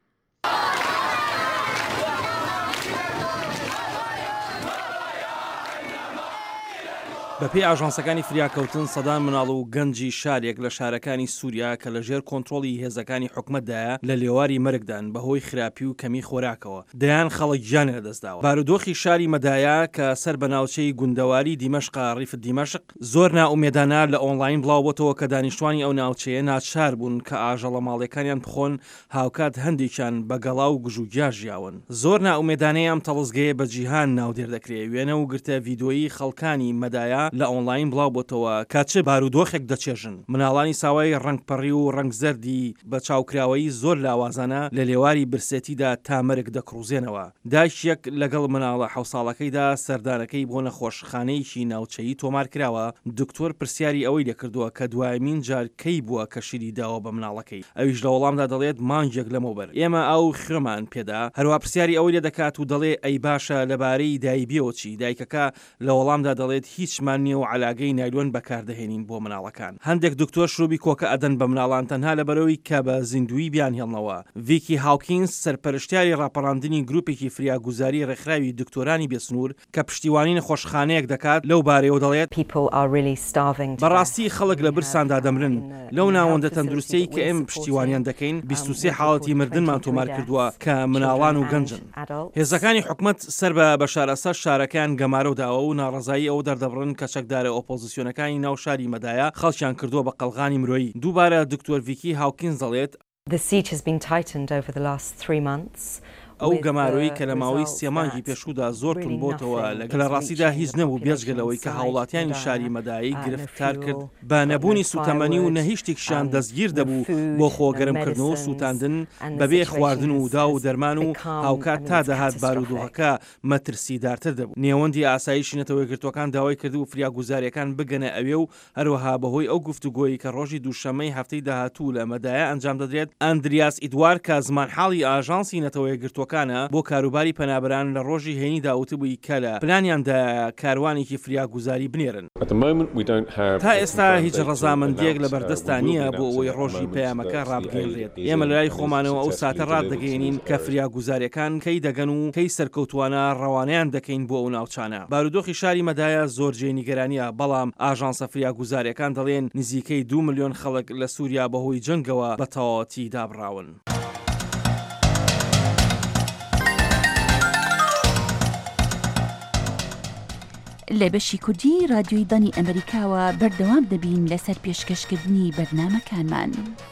بەپێی ئاژانسەکانی فریاکەوتن سەدان مناڵ و گەنجی شارێک لە شارەکانی سووریا کە لەژێر کۆنتترۆلی هێزەکانی حکومەتدایە لە لێواری مەرگدان بەهۆی خراپی و کەمی خۆراکەوە دەیان خەڵک گیان لەدەستداوە. بارودۆخی شاری مەدایە کە سەر بە ناوچەی گوندەواری دیمەشقا ڕیفت دیمەشق زۆر ناومێدانە لە ئۆنلاین بڵاوبەتەوە کە دانیشتوانی ئەو ناوچەیە ناچار بوون کە ئاژەڵە ماڵەکانیان بخۆن هاوکات هەندێکیان بە گەڵا و گژوگیا ژیاون. زۆر ناومێدانەیە ئەم تەڵزگەیە بە جیهان ناودێر دەکرێت وێنە و گرتە ڤیدۆیی خەڵکانی مەدایە لە ئۆنلاین بڵاوبەتەوە کاتچە بارودۆخێک دەچێژن. مناڵانی ساوای ڕنگپەڕی و ڕنگزەردی بە چاوکراوەی زۆر لاوازانە لە لێواری برسێتیدا تامەرگ دەکڕوزێنەوە. دایشێک لەگەڵ مناڵە 7 ساڵەکەیدا سەردانەکەی بۆ نەخۆشخانەیەکی ناوچەیی تۆمار کراوە. دکتۆر پرسیاری ئەوەی لێکردووە کە دوایمین جار کەی بووە کە شیری داوە بە مناڵەکەی. ئەویش لە وەڵامدا دەڵێت مانجێک لەمەوبەر ئێمە ئەو خرمان پێدا. هەروە پرسیاری ئەوەی لێ دەکات و دەڵێ ئەی باشە لەبارەی دایبیەوە چی؟ دایکەکە لە وەڵامدا دەڵێت هیچمان نییە و علاگەی نایلۆن بەکاردەهێنین بۆ مناڵەکان. هەندێک دکتۆر شروبی کۆکە ئەدەن بە مناڵان تەنها لەبەرەوەی کە بە زیندوی بیان هێڵنەوە. ڤیکی هاوکینز سەرپەرشتیاری ڕاپەڕاندنی گروپێکی فریاگوزاری ڕێکخراوی دکتۆرانی بێسنوور کە پشتیوانی نەخۆشخانەیەک دەکات لەو بارەیەوە دەڵێت بەڕاستی خەڵک لە برساندا دەمرن. لەو ناوەندە تەندروستەی کە ئێمە پشتیوانیان دەکەین 23 حاڵەتی مردنمان تۆمار کردووە کە مناڵان و گەنجن. هێزەکانی حکومەت سەر بە بەشارەسەر شارەکان گەمارەداوە و ناڕزایی ئەو دەردەبڕن کە چەکدارە ئۆپۆزیسیۆنەکانی ناو شاری مەدایە خەڵکیان کردووە بە قەلغانی مرۆیی. دووبارە دکتۆر ڤیکی هاوکینز دەڵێت The siege has been tightened over the last 3 months ئەو گەمارۆی کە لە ماوەی سێمانگی پێشودا زۆر تون بۆتەوە کە لە ڕاستیدا هیچ نەبوو بێجگەلەوەی کە هاوڵاتیانی شاری مەدایی گرفتار کرد بە نەبوونی سوتەمەنی و نەهیشتێکشان دەستگیر دەبوو بۆ خۆگەرمکردن و سووتاندن بەبێ خواردن و دا و دەرمان و هاوکات تا دەهات بارودۆخەکە مەترسیدارتر دەبوو. نێوەندی ئاسایشی نەتەوەی گرتوەکان داوای کرد و فریاگوزاریەکان بگەنە ئەوێ و هەروەها بەهۆی ئەو گفتوگۆیی کە ڕۆژی دووشەمەی هەفتەی داهاتوو لە مەدایە ئەنجام دەدرێت. ئەندریاس ئیدوار کە زمانحاڵی ئاژانسی نەتەوەی گرتوەکانە بۆ کاروباری پەنابەران لە ڕۆژی هێنیدا وتبووی کە لە پلانیاندا کاروانێکی فریاگوزاری بنێرن. تا ئێستا هیچ ڕەزامەندیەک لە بەردەستا نییە بۆ ئەوەی ڕۆژی پەیامەکە ڕابگەێنرێت. ئێمە لەلای خۆمانەوە ئەو ساتە ڕاددەگەێنین کە فریاگوزاریەکان کەی دەگەن و کەی سەرکەوتوانە ڕەوانیان دەکەین بۆ ئەو ناوچانە. بارودۆخی شاری مەدایە زۆر جێی نیگەرانیە، بەڵام ئاژانسە فریاگوزاریەکان دەڵێن نزیکەی 2 ملیۆن خەڵک لە سووریا بەهۆی جەنگەوە بە تەواوەتی دابڕاون. لە بەشی کوردی رادیۆی دانی ئەمریکاوە بەردەوام دەبین لەسەر پێشکەشکردنی بەرنامەکانمان.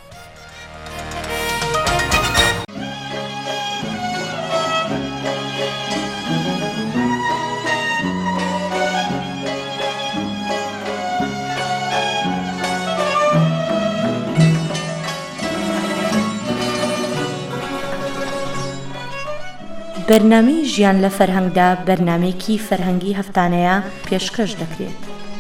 بەرنامەی ژیان لە فەرهەنگدا بەرنامەیەکی فەرهەنگی هەفتانەیە پێشکەش دەکرێت.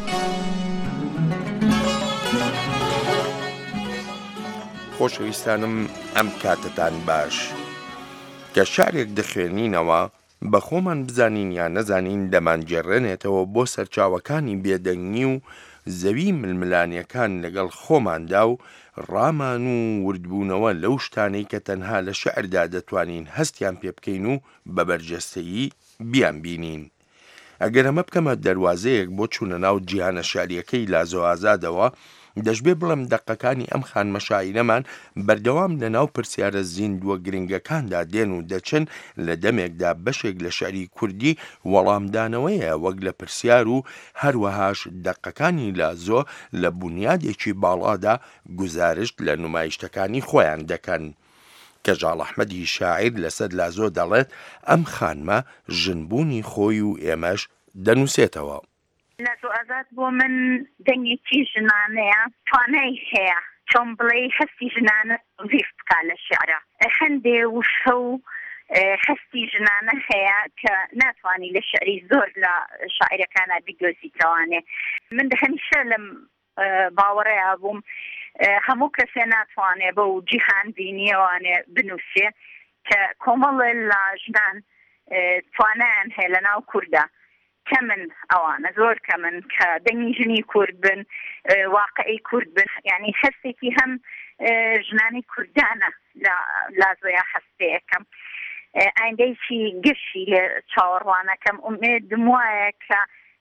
خۆشەویستانم ئەم کاتتان باش کە شارێک دەخوێنینەوە بە خۆمان بزانین یا نەزانین دەمانگێڕێنێتەوە بۆ سەرچاوەکانی بێدەنگی و زەوی ململانیەکان لەگەڵ خۆماندا و ڕامان و وردبوونەوە لەو شتانەی کە تەنها لە شەعردا دەتوانین هەستیان پێ بکەین و بە بەرجەستەیی بیان بینین. ئەگەر ئەمە بکەمە دەواازەیەک بۆ چوونە ناو جیهانە شاریەکەی لازۆ ئازادەوە، دەشبێ بڵم دەقەکانی ئەم خانمەشاعیرەمان بەردەوام لە ناو پرسیارە زیندووە گرنگەکاندا دێن و دەچن لە دەمێکدا بەشێک لە شعری کوردی وەڵامدانەوەیە وەک لە پرسیار و هەروەهاش دەقەکانی لازۆ لە بنیادێکی باڵادا گزارشت لە نمایشتەکانی خۆیان دەکەن. کەژاڵ ئەحمەدی شاعیر لەسەر لازۆ دەڵێت ئەم خانمە ژنبوونی خۆی و ئێمەش دەنووسێتەوە. لازۆ ئازاد بۆ من دەنگێکی ژنانەیە، توانای هەیە چۆن بڵێ هەستی ژنانە ویست بکا لە شعرە. هەندێ وشە و هەستی ژنانە هەیە کە ناتوانی لە شعری زۆر لە شاعیرەکانە بیدۆزیتەوانێ. من هەمیشە لەم باوەڕەیە بووم هەموو کەسێ ناتوانێ بە و جیهان بینیەوانێ بنووسێ کە کۆمەڵێ لە ژنان توانایان هەیە لە ناو کووردا کەمن ئەوانە زۆر کەمن کە دەنگی ژنی کورد بن، واقعی کورد بن، یعنی هەستێکی هەم ژنانی کوردانە لە لازۆیە هەستەیەکەم ئایندەیەکی گەشی لە چاوەڕوانەکەم ئومێدم وایە کە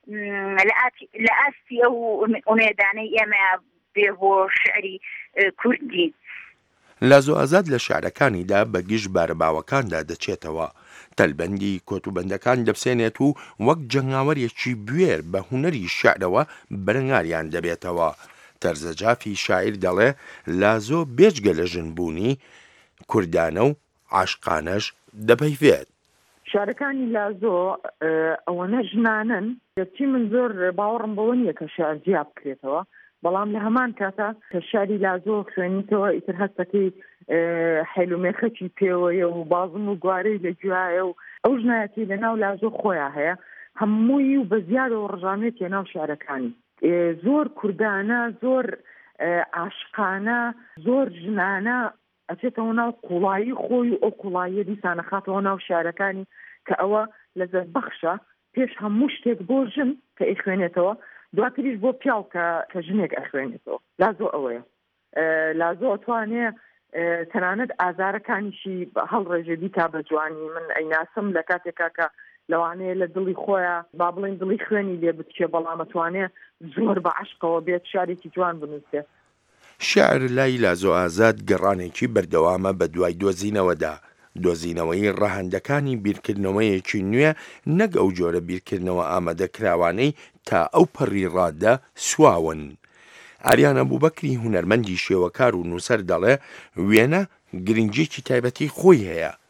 لە ئاستی ئەو ئومێدانەی ئێمە بێ بۆ شعری کوردی. لازۆ ئازاد لە شعرەکانیدا بە گشت بارەباوەکاندا دەچێتەوە، تەلبەندی کۆتوبەندەکان دەبسێنێت و وەک جەنگاوەرێکی بوێر بە هونەری شعرەوە بەرەنگاریان دەبێتەوە. تەرزەجافی شاعیر دەڵێ لازۆ بێجگە لە ژنبوونی کوردانە و عاشقانەش دەپەیوێت. شارەکانی لازۆ ئەوەنە ژنانن دەچی من زۆر باوەڕم بەوە نییە کە شار جیاب بکرێتەوە، بەڵام لە هەمان کاتە کە شاری لازۆ خوێنیتەوە ئیتر هەستەکەی حیلومێخەکی پێوەیە و بازم و گوارەی لە گوایە و ئەو ژنایەتی لە ناو لازۆ خۆیان هەیە هەمووی و بە زیادەوە ڕژانێتی ناو شارەکانی زۆر کوردانە، زۆر عاشقانە، زۆر ژنانە ئەچێتەوە ناو قوڵایی خۆی و ئەو قوڵاییە دیسانە خاتەوە ناو شارەکانی کە ئەوە لەزەر بەخشە پێش هەموو شتێک بۆ ژن کە ئەیخوێنێتەوە، دواتریش بۆ پیاو کە ژنێک ئەخوێنێتەوە. لازۆ ئەوەیە لازۆ ئەتوانێ تەنانەت ئازارەکانیشی هەڵڕێژێ بیتا بە جوانی. من ئەیناسم لە کاتێکا کە لەوانەیە لە دڵی خۆیان با بڵێن دڵی خوێنی لێ بچێ، بەڵام ئەتوانێ زۆر بە عشقەوە بێت شارێکی جوان بنووسێ. شعر لای لازۆ ئازاد گەڕانێکی بەردەوامە بە دوای دۆزینەوەدا، دۆزینەوەی ڕەهەندەکانی بیرکردنەوەیەکی نوێ نەک ئەو جۆرە بیرکردنەوە ئامادەکراوانەی تا ئەو پەڕی ڕادە سواون. ئاریان ئەبوبەکری هونەرمەندی شێوەکار و نووسەر دەڵێ وێنە گرنگێکی تایبەتی خۆی هەیە،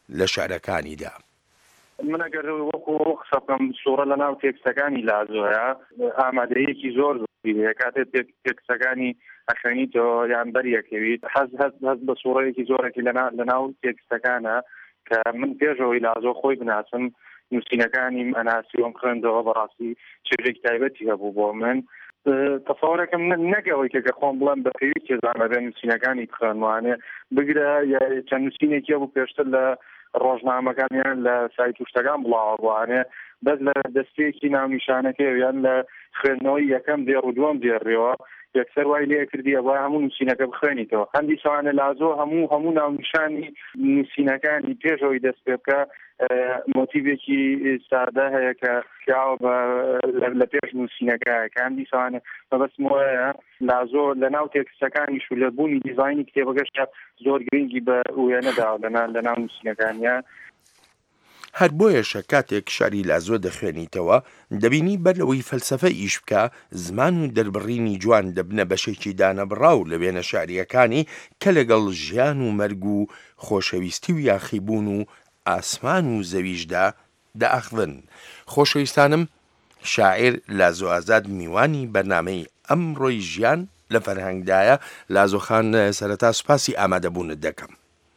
لە شارەکانیدا. منەگەر وەکو قسە بکەم سوورە لە ناو تێکستەکانی لازۆیە ئامادەیەکی زۆر هەیە کاتێک تێکستەکانی ئەخوێنیتەوە یان بەریەکەویت هەز بە سوورەیەکی زۆرێکی لە ناو تێکستەکانە کە من پێشەوەی لازۆ خۆی بناسم نووسینەکانیم ئەناسیۆم خوێندەوە بەڕاستی چێژێکی تایبەتی هەبوو بۆ من تەسەوڕەکەم نەگەوەی کە خۆم بڵێم بە پێویست تێزانەبێ نووسینەکانی بخوێنوانێ بگرە چەند نووسینێکی هەبوو پێشتر لە ڕۆژنامەکانیان لە سایت و شتەکان بڵاوبووانێ بەس لە دەستێکی ناونیشانەکە یان لە خوێندنەوەی یەکەم دێڕ و دووەم دێڕێەوە یەکسەر وای لێ کردی ئەوە هەموو نووسینەکە بخوێنیتەوە هەندی سوانە لازۆ هەموو ناونیشانی نووسینەکانی پێشەوەی دەست پێ بکە مۆتیڤێکی سادە هەیە کە پیاوە لە پێش نووسینەکەیە کە هەندی سوانە مەبەستم وایە لازۆ لە ناو تێکستەکانیش و لە بوونی دیزاینی کتێبەکەشە زۆر گرنگی بە وێنەدا لە ناو نووسینەکانیە. هەر بۆیەشە کاتێک شاری لازۆ دەخوێنیتەوە دەبینی بەرەوەی فەلسەفە ئیش بکە زمان و دەربڕینی جوان دەبنە بەشێکی دانەبڕاو لە وێنە شاریەکانی کە لەگەڵ ژیان و مەرگ و خۆشەویستی و یاخیبوون و ئاسمان و زەویشدا دەئەخذن. خۆشەویستانم شاعیر لازۆ ئازاد میوانی بەرنامەی ئەمڕۆی ژیان لە فەرهەنگدایە. لازۆخان سەرەتا سوپاسی ئامادەبوونت دەکەم.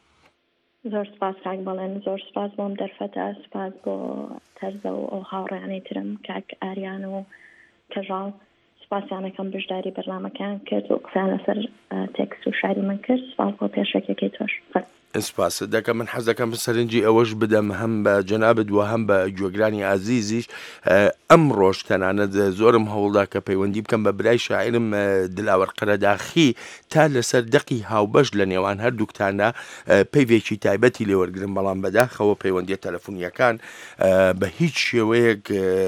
زۆر سپاس کاک بەڵێن زۆر سپاس بۆم دەرفەتە سپاس بۆ تەرزە و ئەو هاوڕێیانەی ترم کاک ئاریان و کەژاڵ سپاسیانەکەم بژداری بەرنامەکان کرد و قسەیان لەسەر تێکست و شاری من کرد سپاس بۆ پێشێکەکەی تۆش. سپاس دەکەم من حەز دەکەم سەرنجی ئەوەش بدەم هەم بە جەنابەت و هەم بە گوێگرانی عەزیزیش ئەم ڕۆژ تەنانەت زۆرم هەوڵدا کە پەیوەندی بکەم بە برای شاعرم دلاوەر قەرەداخی تا لەسەر دەقی هاوبەش لە نێوان هەردووکتانە پەیوێکی تایبەتی لێوەرگرم بەڵام بەداخەوە پەیوەندیە تەلەفۆنیەکان بە هیچ شێوەیەک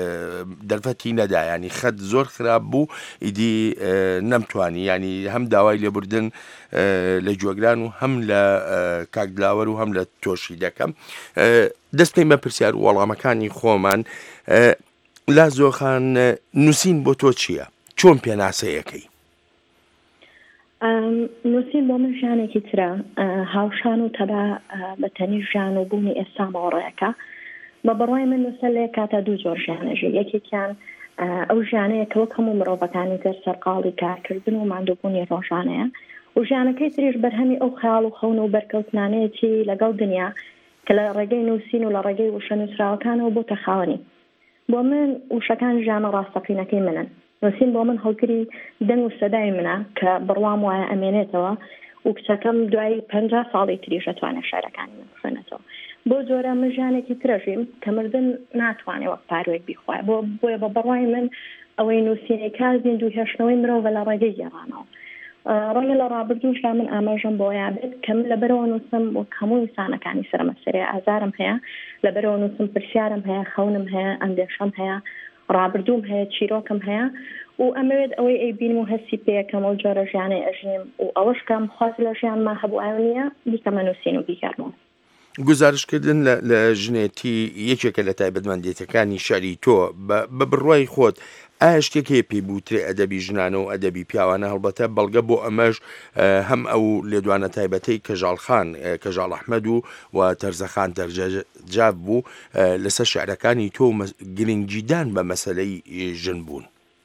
دەرفەتی نەدا ینی خەت زۆر خراپ بوو ئیدی نەمتوانی ینی هەم داوای لێبوردن لە گوێگران و هەم لە کاکدلاوەر و هەم لە تۆشی دەکەم. دەست پێی بە پرسیار و وەڵامەکانی خۆمان. لازۆخان نووسین بۆ تۆ چییە؟ چۆن پێناسەیەکەی؟ نووسین بۆ من ژیانێکی ترە هاوشان و تەبا بە تەنی ژیان و بوونی ئێستا ماوەڕێیەکە. بە بڕوای من نووسە لێ کاتە دوو جۆر ژیانەژی یەکێکیان ئەو ژیانەیە کە وەک هەموو مرۆڤەکانی تر سەرقاڵی کارکردن و ماندووبوونی ڕۆژانەیە و ژیانەکەی تریش بەرهەمی ئەو خەیاڵ و خەون و بەرکەوتنانەیەکی لەگەڵ دنیا کە لە ڕێگەی نووسین و لە ڕێگەی وشە نووسراوەکانەوە بۆتە خاوەنی. بۆ من وشەکان ژیانە ڕاستەقینەکەی منن. نووسین بۆ من هەڵگری دەنگ و سەدای منە کە بڕوام وایە ئەمێنێتەوە و کچەکەم دوای 50 ساڵی تریش دەتوانێت شارەکانی من بخوێنێتەوە. بۆ جۆرە من ژیانێکی ترەژیم کە مردن ناتوانێت وەک پارۆیەک بیخوای بۆیە بە بڕوای من ئەوەی نووسینێکا زیندوو هێشتنەوەی مرۆڤە لە ڕێگەی گێڕانەوە. ڕەنگە لە ڕابردووشدا من ئاماژەم بۆ یابێت کە من لەبەرەوە نووسم وەک هەموو ئینسانەکانی سەرمەسەرێ ئازارم هەیە لەبەرەوە نووسم پرسیارم هەیە خەونم هەیە ئەندێشەم هەیە ڕابردووم هەیە چیرۆکم هەیە و ئەمەوێت ئەوەی ئەیبینم و هەستی پێیەکەم و جۆرە ژیانەی ئەژیم و ئەوەش کەم خواز لە ژیانما هەبوو ئاونیە بیکەمە نووسین و بیکارمەوە. گزارشکردن لە ژنێتی یەکێکە لە تایبەتمەندێتەکانی شاری تۆ بە بڕوای خۆت ئایا شتێکی پێی بووترێ ئەدەبی ژنانە و ئەدەبی پیاوانە هەڵبەتە بەڵگە بۆ ئەمەش هەم ئەو لێدوانە تایبەتەی کەژاڵخان کەژاڵ ئەحمەد و تەرزەخان دەرجاو بوو لەسەر شعرەکانی تۆ گرنگیدان بە مەسەلەی ژن بوون.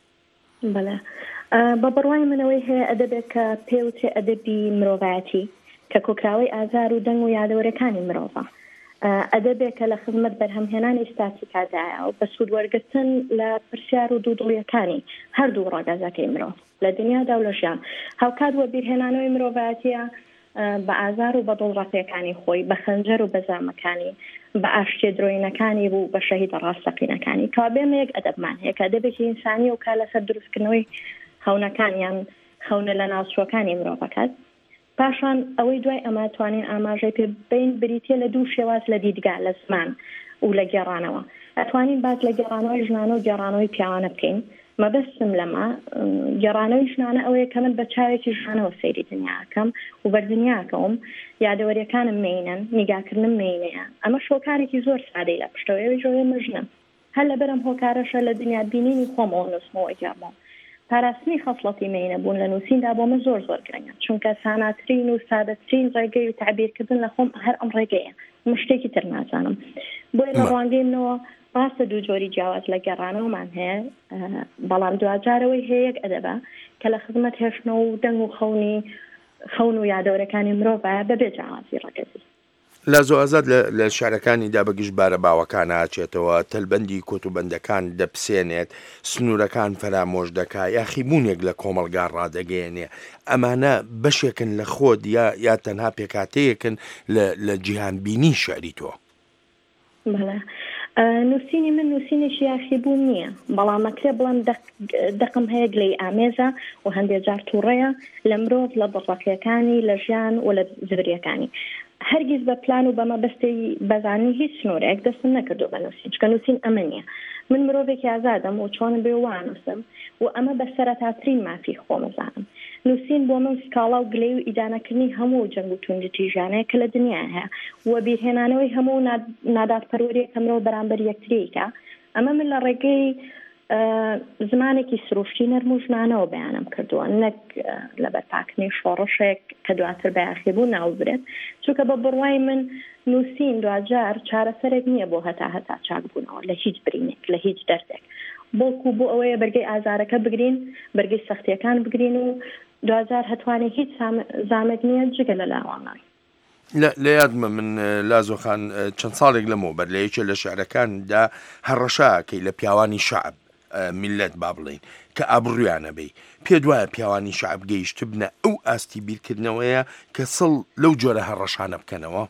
بەڵێ بە بڕوای منەوەی هەیە ئەدەبێت کە پێوتێ ئەدەبی مرۆڤایەتی کە کۆکراوەی ئازار و دەنگ و یادەوەرەکانی مرۆڤە ئەدەبێت کە لە خزمەت بەرهەمهێنانی ئستاتیکادایە و بە سوودوەرگرتن لە پرسیار و دوودڵیەکانی هەردوو ڕاگەزەکەی مرۆڤ لە دنیادا و لە ژیان هاوکات وە بیرهێنانەوەی مرۆڤایەتیە بە ئازار و بە دڵڕەتیەکانی خۆی بە خەنجەر و بەزامەکانی بە ئاشتێ درۆینەکانی بوو بە شەهید ڕاستەقینەکانی کابێمە یەک ئەدەبمان هەیە کە ئەدەبێکی ئینسانی و کا لەسەر دروستکردنەوەی خەونەکانیان خەونە لە ناوچووەکانی مرۆڤەکەت پاشان ئەوەی دوای ئەمە توانین ئاماژەی پێ بین بریتە لە دوو شێواز لە دیدگا لە زمان و لە گێڕانەوە ئەتوانین باز لە گێڕانەوەی ژنانە و گێڕانەوەی پیاوانە بکەین مەبەستم لەمە گێڕانەوەی ژنانە ئەوەیە کە من بە چاوێکی ژنانەوە سەیری دنیاکەم و بەردنیاکەم یادەوەریەکانم مینن نیگاکردنم مینەیە ئەمە شۆکارێکی زۆر سادەی لە پشتەوەی ژۆی مژنم هەر لەبەرم هۆکارەشە لە دنیا بینینی خۆمەوە نووسمەوە گەڕمەوە پاراستنی خەسڵەتی مینە بوون لە نووسیندا بۆ من زۆر گرنگە چونکە ساناترین و سادەترین ڕێگەی تعبیرکردن لە خۆم هەر ئەم ڕێگەیە شتێکی تر نازانم بۆیە لە ڕوانگەیمنەوە ڕاستە دوو جۆری جیاواز لە گەڕانەوەمان هەیە بەڵام دوجارەوەی هەیە یەک ئەدەبە کە لە خزمەت هێشتنەوە و دەنگ و خەون و یادەوەرەکانی مرۆڤە بەبێ جیاوازی ڕەگەزی لازۆ ئازاد لە شارەکانیدا بەگشت بارە باوەکان هاچێتەوە تەلبەندی کۆتوبەندەکان دەپسێنێت سنوورەکان فەرامۆش دەکا یاخیبوونێک لە کۆمەڵگا ڕادەگەیەنێ ئەمانە بەشێکن لە خۆت یا تەنها پێکاتەیەکن لە جیهانبینی شاری تۆ نووسینی من نووسینێکی یاخیبوون نییە بەڵام ئەکرێ بڵێم دەقم هەیە گلەی ئامێزە و هەندێک جار تووڕەیە لە مرۆڤ لە بڕڕەکیەکانی لە ژیان و لە زبریەکانی هەرگیز بە پلان و بەمە بەستەی بەزانی هیچ سنوورێک دەستم نەکردو بە نووسین چکە نووسین ئەمە نییە من مرۆڤێکی ئازادم و چۆنم بێ وانووسم و ئەمە بە سەرەتاترین مافی خۆمەزانم نووسین بۆ من سکاڵا و گلەی و ئیدانەکردنی هەموو جەنگ و توندەتی ژیانەیە کە لە دنیا هەیە و بیرهێنانەوەی هەموو نادادپەروەریە کە مرۆڤ بەرامبەر یەکتریکە ئەمە من لە ڕێگەی زمانێکی سروشتی نەرموژنانەوە بەیانم کردووە نەک لە بەرپاکنی شۆڕشێک کە دواتر بە یاخیبوو ناوبرێت چونکە بە بڕوای من نووسین دوجار چارەسەرێک نییە بۆ هەتا چاکبوونەوە لە هیچ برینێک لە هیچ دەردێک بۆکو بۆ ئەوەیە بەرگەی ئازارەکە بگرین بەرگەی سەختیەکان بگرین و دوجار هەتوانێت هیچ زامێک نییە جگە لە لاوانەوەی لە یادمە من لازۆخان چەند ساڵێک لەمەوبەر لە یەکێ لە شعرەکاندا هەڕەشاکەی لە پیاوانی شعب میلەت با بڵین کە ئابڕویانە بێ پێ دوایە پیاوانی شعب گەیشت بنە ئەو ئاستی بیرکردنەوەیە کە سڵ لەو جۆرە هەڕەشانە بکەنەوە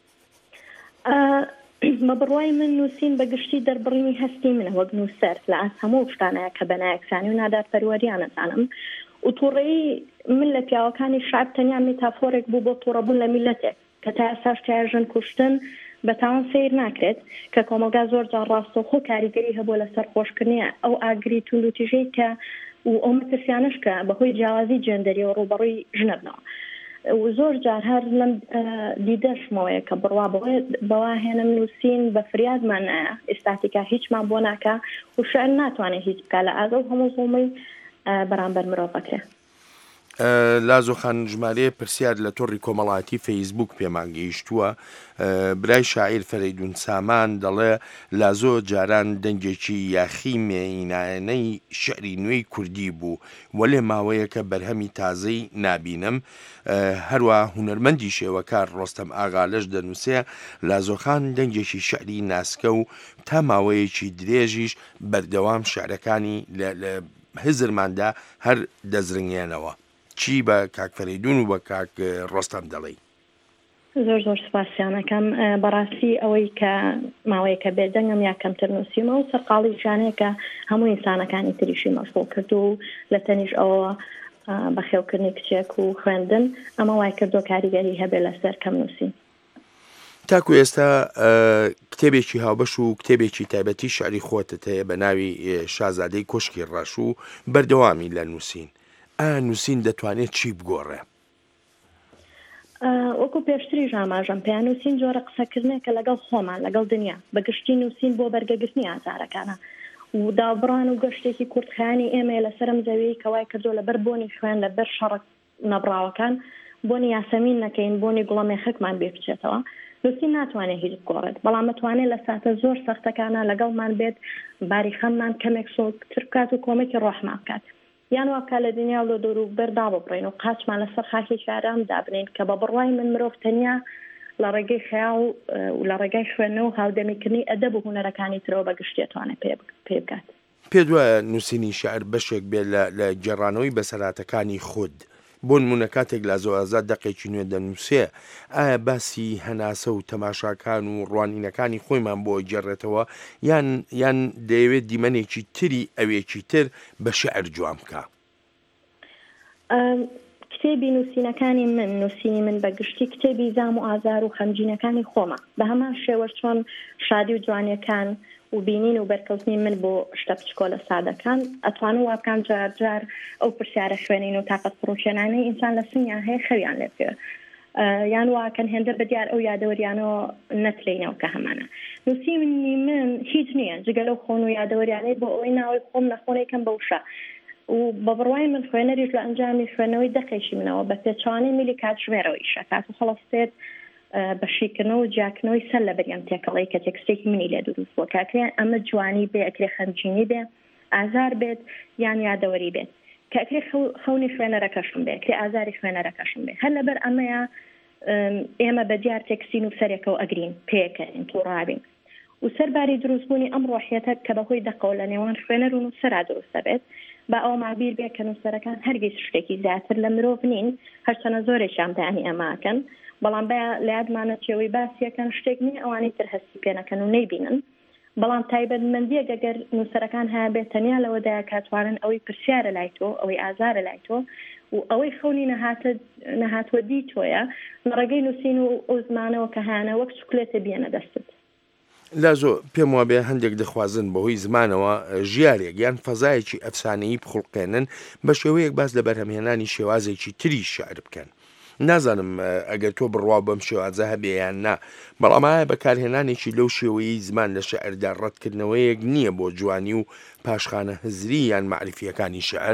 مە بڕوای من نووسین بەگشتی دەربڕینی هەستی منە وەک نووسەر لە ئاس هەموو شتانەیە کە بەنایەکسانی و نادارپەروەریانەزانم و تووڕێی من لە پیاوەکانی شعب تەنیا مێتافۆرێک بوو بۆ تووڕەبوون لە میلەتێک کە تا ئێساش تیاژن کوشتن بەتاوان سیر ناکرێت کە کۆمەلگا زۆر جار ڕاستەوخۆ کاریگەری هەبوو لەسەر خۆشکردنیە ئەو ئاگری تونند و تیژەی کە و ئەو مەترسیانش کە بەهۆی جیاوازی جێندەری و ڕوبەڕووی ژنەبنەوە و زۆر جار هەر لەم دیدەشمەوەیە کە بڕوا بەوا هێنم نووسین بە فریادمان نایە ئێستاتیکا هیچمان بۆ ناکە و شعر ناتوانێت هیچ بکە لە ئازە و هەموو زڵمەی بەرامبەر مرۆڤەکرێ لازۆخان ژمارەیە پرسیار لە تۆڕی کۆمەڵاتی فەیسبوک پێمان گەیشتووە برای شاعیر فەرەیدون سامان دەڵێ لازۆ جاران دەنگێکی یاخی مێینانەی شعری نوێی کوردی بوو وەلێ ماوەیەکە بەرهەمی تازەی نابینم هەروە هونەرمەندی شێوەکار ڕۆستەم ئاغا لەش دەنووسێ لازۆخان دەنگێکی شعری ناسکە و تا ماوەیەکی درێژیش بەردەوام شعرەکانی لە هزرماندا هەر دەزرنگێنەوە چی بە کاک فەرەیدون و بە کاک ڕۆستەم دەڵێ زۆر سوپاسیانەکەم بەڕاستی ئەوەی کە ماوەیەکە بێدەنگم یا کەمتر نووسیمە و سەرقاڵی ژانەیەکە هەموو ئینسانەکانی تریشی مەشغوڵ کرد و لە تەنیش ئەوە بەخێوکردنی کچێک و خوێندن ئەمە وای کردو کاریگەری هەبێ لەسەر کەم نووسین تاکو ئێستا کتێبێکی هاوبەش و کتێبێکی تایبەتی شعری خۆتت هەیە بە ناوی شازادەی کۆشکی ڕەش و بەردەوامی لە نووسین نووسین دەتوانێت چی بگۆڕێ وەکو پێشتری ژاماژەم پێیان نووسین جۆرە قسەکردنێکە لەگەڵ خۆمان لەگەڵ دنیا بەگشتی نووسین بۆ بەرگەگرتنی ئازارەکانە و دابڕان و گەشتێکی کورتخایانی ئێمە لەسەرم زەوی کەوای کردو لەبەر بۆنی خوێن لەبەر شەڕک نەبراوەکان بۆنی یاسەمین نەکەین بۆنی گوڵەمێخەکمان بێ بچێتەوە نووسین ناتوانێت هیچ بگۆڕێت بەڵام متوانێت لە ساتە زۆر سەختەکانە لەگەڵمان بێت باری خەممان کەمێک سۆکتر بکات و کۆمەکی ڕۆحمان بکات یان واکە لە دنیا و لە دەور و بەردا ببڕین و قاچمان لەسەر خاکی شارام دابنین کە بە بڕوای من مرۆڤ تەنیا لە ڕێگەی خەیاڵ و لە ڕێگای خوێندنەوە هاودەمیکردنی ئەدەب و هونەرەکانی ترەوە بەگشتێتوانێت پێ بکات پێ دوایە نووسینی شعر بەشێک بێت لە گێڕانەوەی بەسەراتەکانی خود بۆ نمونە کاتێک لازۆ ئازاد دەقێکی نوێ دەنووسێ ئایا باسی هەناسە و تەماشاکان و ڕوانینەکانی خۆیمان بۆ گێڕێتەوە یان دەیەوێت دیمەنێکی تری ئەوێکی تر بە شعر جوان بکە کتێبی نووسینەکانی نووسینی من بەگشتی کتێبی زام و ئازار و خەمگینەکانی خۆمە بە هەمان شێوە چۆن شادی و جوانیەکان و بینین و بەرکەوتنی من بۆ شتە بچکۆلە سادەکان ئەتوانم وابکان جار ئەو پرسیارە خوێنین و تاقەت فڕۆکێنانەی ئینسان لە سنگیان هەیە خەویان لێ پێ یان واکەن هێندە بەدیار ئەو یادەوەریانەوە نەتلینەوە کە هەمانە نووسینی من هیچ نییە جگە لەو خۆن و یادەوەریانەی بۆ ئەوەی ناوەی خۆم نەخۆنێکم بەوشە و بە بڕوای من خوێنەریش لە ئەنجامی خوێنەوەی دەقێکی منەوە بە پێچوانەی میلی کاتژمێرەوەیشە کات و خەڵەستێت بە شیکردنەوە و جاکنەوەی سەر لە بەریان تێکەڵی کە تێکستێکی منی لێ دروست بووە کاکرێن ئەمە جوانی بێ ئەکرێ خەمجینی بێ ئازار بێت یان یادەوەری بێت کە ئەکرێ خەونی خوێنەرەکەشم بێ ئەکرێ ئازاری خوێنەرەکەشم بێ هەر لەبەر ئەمەیە ئێمە بە دیار تێکسین و سەرێکەوە ئەگرین پێکەین تووڕابین و سەرباری دروستبوونی ئەم ڕۆحیەتە کە بەهۆی دەقەوە لە نێوان خوێنەر و نووسەرا دروستە بێت با ئەو مابیر بێ کە نووسەرەکان هەرگیز شتێکی زیاتر لە مرۆڤ نین هەرچەنە زۆرێکیان دانی ئەماکەن بەڵام بە لە یادمانە چێوەی باسیەکەن شتێک نیە ئەوانەی تر هەستی پێنەکەن و نەیبینن بەڵام تایبەتمەندیە گەگەر نووسەرەکان هەیە بێت تەنیا لەوەدایە کاتوانن ئەوەی پرسیارە لای تۆ ئەوەی ئازارە لای تۆ و ئەوەی خەونی نەهاتوە دی تۆیە لە ڕێگەی نووسین و ئەو زمانەوە کە هانە وەک چوکلێتە بێنە دەستت لازۆ پێم وابێ هەندێک دەخوازن بەهۆی زمانەوە ژیارێک یان فەزایەکی ئەفسانەیی بخڵقێنن بە شێوەیەک باس لە بەرهەمهێنانی شێوازێکی تری شعر بکەن نازانم ئەگەر تۆ بڕوا بەم شێوازە هەبێ یان نا بەڵام ئایا بەکارهێنانێکی لەو شێوەیەی زمان لە شعردا ڕەتکردنەوەیەک نییە بۆ جوانی و پاشخانە هزری یان معرفیەکانی شعر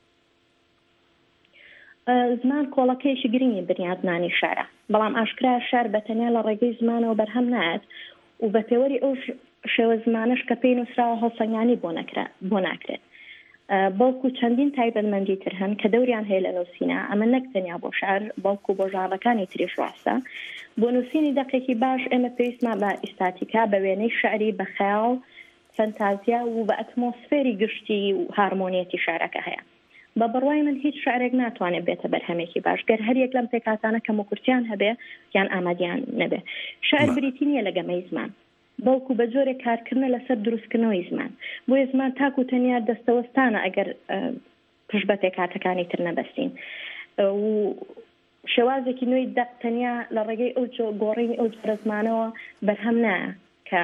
زمان کۆڵەکەیەکی گرنگی بنیادنانی شارە بەڵام ئاشکرا شار بەتەنیا لە ڕێگەی زمانەوە بەرهەم نایەت و بە پێوەری ئەو شێوە زمانش کە پێی نووسراوە هەڵسەنگانی بۆ ناکرێت بەڵکو چەندین تایبەتمەندی تر هەن کە دەوریان هەیە لە نووسینە ئەمە نەک تەنیا بۆ شار بەڵکو بۆ ژاڕەکانی تریش ڕاستە بۆ نووسینی دەقێکی باش ئێمە پێویستمان بە ئیستاتیکا بە وێنەی شعری بە خەیاڵ فەنتازیا و بە ئەتمۆسفێری گشتی و هارمۆنیەتی شارەکە هەیە بە بڕوای من هیچ شعرێک ناتوانێت بێتە بەرهەمێکی باش گەر هەریەک لەم پێکاتانە کە مۆکورتیان هەبێ یان ئامادیان نەبێ شعر بریتی نییە لە گەمەی زمان بەڵکو بە جۆرێک کارکردنە لەسەر دروستکردنەوەی زمان بۆیە زمان تاک و تەنیا دەستەوەستانە ئەگەر پشت بە پێکاتەکانی تر نەبەستین و شێوازێکی نوێی دەق تەنیا لە ڕێگەی ئەو گۆڕینی ئەو جۆرە زمانەوە بەرهەم نایە کە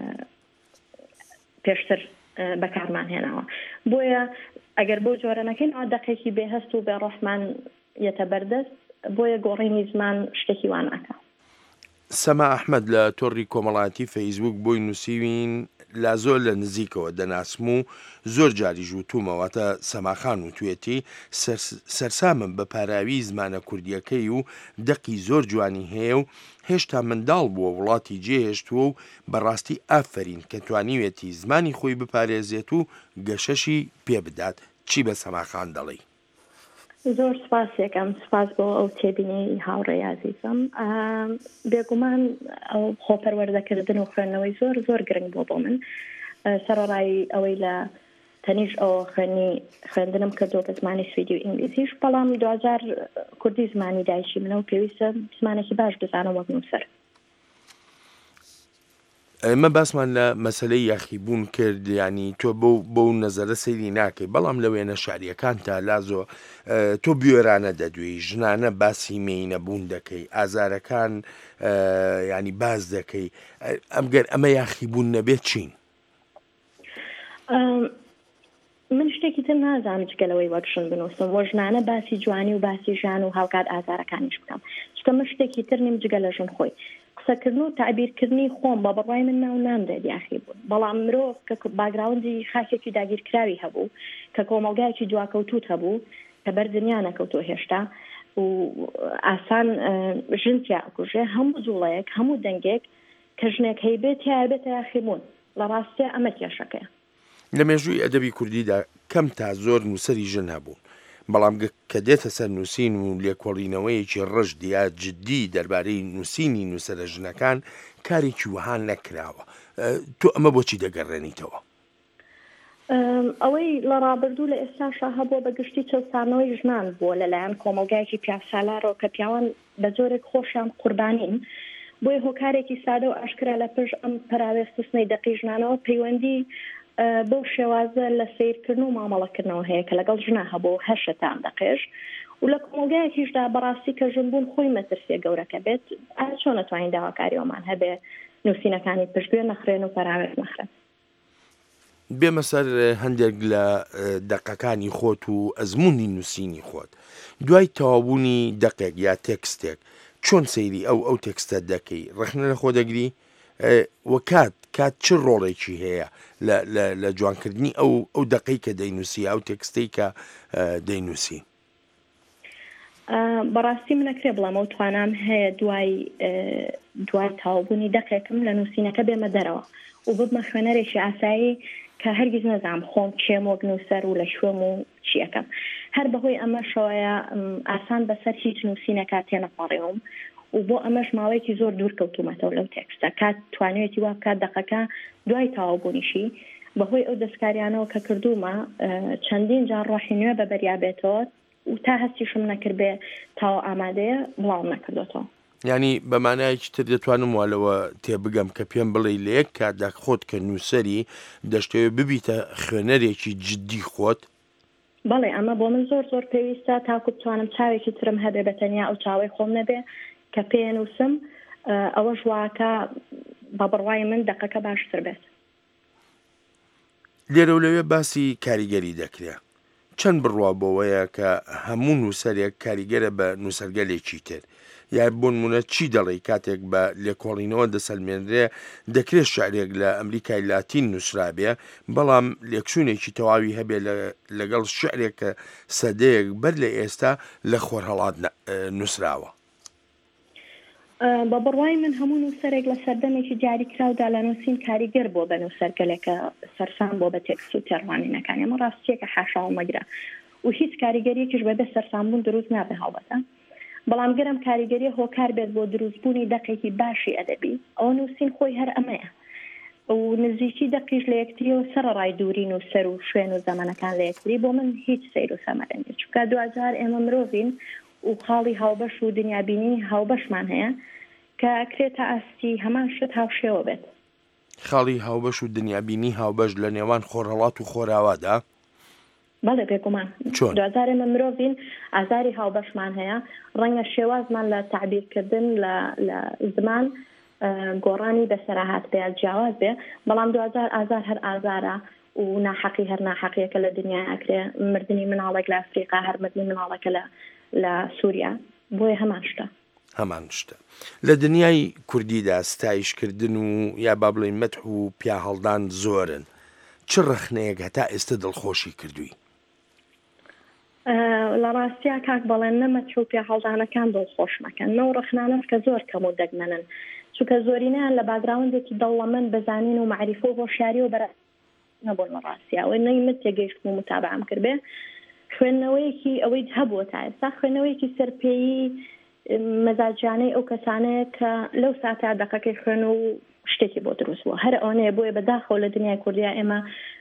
پێشتر بەکارمان هێناوە بۆیە ئەگەر بۆ جۆرە نەکەین ئەو دەقێکی بێهەست و بێڕەحمان یەتە بەردەست بۆیە گۆڕینی زمان شتێکی واناکە سەما ئەحمەد لە تۆڕی کۆمەڵایەتی فەیسبوک بۆی نووسیوین لا زۆر لە نزیکەوە دەناسم و زۆر جاری ژووتومەوەتە سەماخان و توێتی سەرسامم بە پاراوی زمانە کوردیەکەی و دەقی زۆر جوانی هەیە و هێشتا منداڵ بووە وڵاتی جێهێشتووە و بەڕاستی ئافرین کە توانیوێتی زمانی خۆی بپارێزێت و گەشەشی پێ بدات چی بە سەماخان دەڵێ زۆر سپاسێکم سپاس بۆ ئەو تێبینی هاوڕێی عزیزم بێگومان ئەو خۆپەروەردەکردن و خوێندنەوەی زۆر زۆر گرنگ بۆ من سەرڕای ئەوەی لە تەنیش ئەوە خوێندنم کردو بە زمانی سویدی و ئینگلیزیش بەڵام دوجار کوردی زمانی دایشی منە و پێویستە زمانێکی باش بزانم وەک نووسەر ئێمە باسمان لە مەسلەی یاخیبوون کرد ینی تۆ بەو نەزەرە سەیری ناکەی بەڵام لە وێنە شاریەکان تا لازۆ تۆ بوێرانە دەدوێی ژنانە باسی مێینەبوون دەکەی ئازارەکان ینی باز دەکەی ئەمگەر ئەمە یاخیبوون نەبێت چین من شتێکی تر نازانم جگەلەوەی وەکشن بنووسم بۆ ژنانە باسی جوانی و باسی ژان و هاوکات ئازارەکانیش بکەم چکەمە شتێکی تر نیم جگە لە ژن خۆی قسەکردن و تعبیرکردنی خۆم بە بەڕای من ناو نامدێت یاخی بوون بەڵام مرۆڤ کە باگراوندی خاکێکی داگیرکراوی هەبوو کە کۆمەلگایەکی دواکەوتوت هەبوو کە بەردنیا نەکەوتۆ هێشتا و ئاسان ژنتیا ئەکوژێ هەموو جوڵەیەک هەموو دەنگێک کە ژنێک هەیبێت یابێتە یاخیبوون لە ڕاستێ ئەمە کێشەکەیە لە مێژووی ئەدەبی کوردیدا کەم تا زۆر نووسەری ژن هەبوون بەڵام کە دێتە سەر نووسین و لێکۆڵینەوەیەکی ڕژد یا جددی دەربارەی نووسینی نووسەرە ژنەکان کارێکی وەها نەکراوە تۆ ئەمە بۆچی دەگەڕێنیتەوە ئەوەی لە ڕابردوو لە ئێستاشا هەبووە بە گشتی چەسانەوەی ژنان بووە لەلایەن کۆمەلگایەکی پیاسالارەوە کە پیاوان بە زۆرێک خۆشیان قوربانین بۆیە هۆکارێکی سادە و ئاشکرا لە پشت ئەم پەراوێستنەی دەقی ژنانەوە پەیوەندی بەو شێوازە لە سیرکردن و مامەڵەکردنەوە هەیە کە لەگەڵ ژنا هەبوو هەشتان دەقێش و لە کۆمەلگایەکیشدا بەڕاستی کە ژنبوون خۆی مەترسیە گەورەکە بێت چۆن نەتوانین داواکاریەوەمان هەبێ نووسینەکانی پشتگوێ نەخرێن و پەراوێز نەخرێن بێمە سەر هەندێک لە دەقەکانی خۆت و ئەزمموی نووسینی خۆت دوای تەوابوونی دەقێک یا تێکستێک چۆن سەیری ئەو تێکستە دەکەی ڕخنە لە خۆ دەگری وە کات چ ڕۆڵێکی هەیە لە جوانکردنی ئەو دقەی کە دەینووسی ئەو تێکستەی کە دەینووسی؟ بەڕاستی منەکرێ بڵام ئەو توانام هەیە دوای تاوابوونی دەقێکم لە نووسینەکە بێمە دەرەوە و ببمە خوێنەرێکی ئاسایی کە هەرگیز نەزانم خۆم چێم وەک نووسەر و لە شوێم و چیەکەم هەر بەهۆی ئەمە شەوەیە ئاسان بەسەر هیچ نووسینەکە تێنەپەڕێوم و بۆ ئەمەش ماوەیەکی زۆر دوور کەوتومەتەوە لەو تێکستە کات توانێتی وا بکات دەقەکە دوای تاوابوونیشی بەهۆی ئەو دەستکاریانەوە کە کردومە چەندین جار ڕۆحی نوێ بە بەریابێتەوە و تا هەستیشم نەکرد بێ تاوە ئامادەیە بڵاو نەکردوەوە. ینی بەمانایەکی تر دەتوانم والەوە تێبگەم کە پێم بڵێ لە یەک کاتدا خۆت کە نووسەری دەشتەوێت ببیتە خوێنەرێکی جددی خۆت؟ بەڵێ ئەمە بۆ من زۆر پێویستە تاکو بتوانم چاوێکی ترم هەبێ بەتەنیا ئەو چاوەی خۆم نەبێ کە پێنووسم ئەوە ژواکە بە بڕوای من دقەکە باشتر بێت. لێرە لەوێ باسی کاریگەری دەکرێت. چەند بڕوا بۆەوەیە کە هەموو نووسەرێک کاریگەرە بە نووسەرگەلێکی تر یا بۆ نمونە چی دەڵێ کاتێک بە لێکۆڵینەوە دەسەلمێنرێ دەکرێت شعرێک لە ئەمریکای لاتین نووسرابێ بەڵام لێکشوونێکی تەواوی هەبێ لەگەڵ شعرێک کە سەدەیەک بەر لە ئێستا لە خۆرهەڵات نووسراوە. بە بڕوای من هەموو نووسەرێک لە سەردەمێکی دیاریکراودا لە نووسین کاریگەر بۆ بە نووسەرگەلێکە سەرسان بۆ بە تێکست و تێڕوانینەکانی ئەمە ڕاستیەکە حاشاوە مەگرە و هیچ کاریگەریەکیش بەبێ سەرسانبوون دروست نابێ هەڵبەتە بەڵام گەرم کاریگەری هۆکار بێت بۆ دروستبوونی دەقێکی باشی ئەدەبی ئەوە نووسین خۆی هەر ئەمەیە و نزیکی دەقیش لە یەکتریەوە سەرڕای دوورین و سەر و شوێن و زەمانەکان لە یەکتری بۆ من هیچ سەیر و سەمەرە نیە چونکە 2000 ئێمە مرۆڤین و خاڵی هاوبەش و دنیابینی هاوبەشمان هەیە کە ئەکرێتە ئاستی هەمان شت هاوشێوە بێت. خاڵی هاوبەش و دنیابینی هاوبەش لە نێوان خۆرهەڵات و خۆراوادا؟ بەڵێ بێگومان 2000 ئێمە مرۆڤین ئازاری هاوبەشمان هەیە ڕەنگە شێوازمان لە تعبیرکردن لە زمان گۆڕانی بەسەراهات بێ جیاواز بێ بەڵام 2000 ئازار هەر ئازارە و ناحەقی هەر ناحەقیەکە لە دنیای ئەکرێ مردنی مناڵێک لە ئەفریقا هەر مردنی مناڵەکە لە سووریا بۆیە هەمان شتە لە دنیای کوردیدا ستایشکردن و یا با بڵێن مەدح و پیا هەڵدان زۆرن چ ڕەخنەیەک هەتا ئێستا دڵخۆشی کردووی؟ لە ڕاستیا کاک بەڵێن نەمەدح و پیا هەڵدانەکان دڵخۆش مەکەن نەو ڕەخنانەش کە زۆر کەم و دەگمەنن چونکە زۆرینیان لە باگراوندێکی دەوڵەمەند بەزانین و معریفە و هۆشیاری و بەرە نەبوون لە ڕاستیا ئەوەی نەیمت تێگەیشتم و متابعەم کردبێ خوێندنەوەیەکی ئەوەی هەبووە تا ئێستا خوێندنەوەیەکی سەرپێیی مەزاجانەی ئەو کەسانەیە کە لەو ساتا دەقەکەی خوێن و شتێکی بۆ دروست بووە هەر ئەوەیە بۆیە بەداخەوە لە دنیای کوردیا ئێمە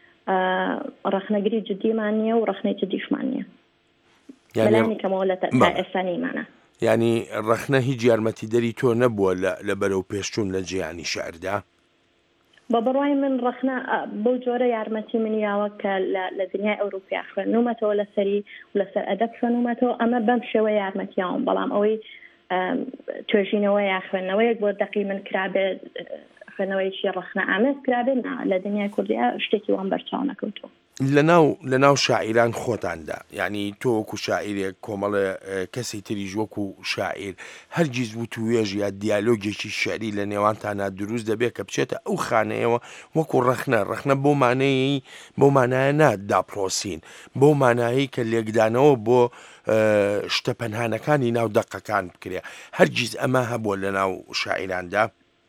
ڕەخنەگری جدیمان نییە و ڕەخنەی جدیشمان نییە بەلانی کەمەوە لە تا ئێستانیمانە ینی ڕەخنە هیچ یارمەتیدەری تۆ نەبووە لە بەرەو پێشچوون لە جیهانی شعردا؟ بە بڕوای من ڕەخنە بەو جۆرە یارمەتی منیاوە کە لە دنیای ئەوروپیا خوێنومەتەوە لەسەری و لەسەر ئەدەب خوێنومەتەوە ئەمە بەم شێوە یارمەتیاوم بەڵام ئەوەی توێژینەوە یا خوێندنەوەیەک بۆ دەقی من کرابێت خوێنەوەیکی ڕەخنە ئامێز کرابێت لە دنیای کوردیا شتێکی وان بەرچاو نەکەوتووە. لەناو شاعیران خۆتاندا یعنی تۆ وەکو شاعیرێک کۆمەڵە کەسی تریژ وەکو شاعیر هەرگیز وتوێژ یا دیالۆگێکی شعری لە نێوانتانە دروست دەبێت کە بچێتە ئەو خانەیەوە وەکو ڕەخنە بۆ مانایە ناداپرۆسین بۆ مانایی کە لێکدانەوە بۆ شتە پەنهانەکانی ناو دەقەکان بکرێ هەرگیز ئەمە هەبووە لە ناو شاعیراندا؟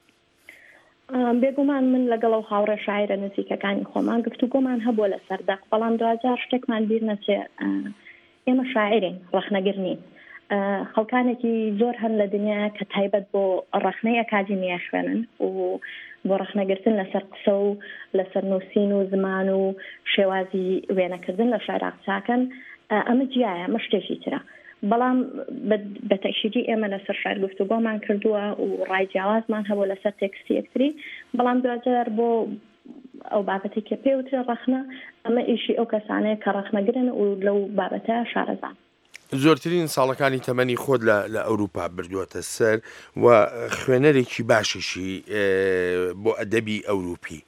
بێگومان من لەگەڵ ئەو هاوڕێ شاعرە نزیکەکانی خۆمان گفتوگۆمان هەبووە لە سەردەق بەڵام 2000 شتێکمان بیر نەچێ ئێمە شاعرین ڕەخنەگر نین خەڵکانێکی زۆر هەن لە دنیا کە تایبەت بۆ ڕەخنەی ئەکادیمیە خوێنن و بۆ ڕەخنەگرتن لەسەر قسە و لەسەر نووسین و زمان و شێوازی وێنەکردن لە شاعر قساکەن ئەمە جیایە ئەمە شتێکی ترە بەڵام بە تەکشیدی ئێمە لەسەر شعر گفتوگۆمان کردووە و ڕای جیاوازمان هەبوو لەسەر تێکستی یەکتری بەڵام 2000 بۆ ئەو بابەتی کە پێوترە ڕەخنە ئەمە ئیشی ئەو کەسانەیە کە ڕەخنەگرن و لەو بابەتە شارەزان. زۆرترین ساڵەکانی تەمەنی خۆت لە ئەوروپا بردووەتە سەر و خوێنەرێکی باشیشی بۆ ئەدەبی ئەوروپی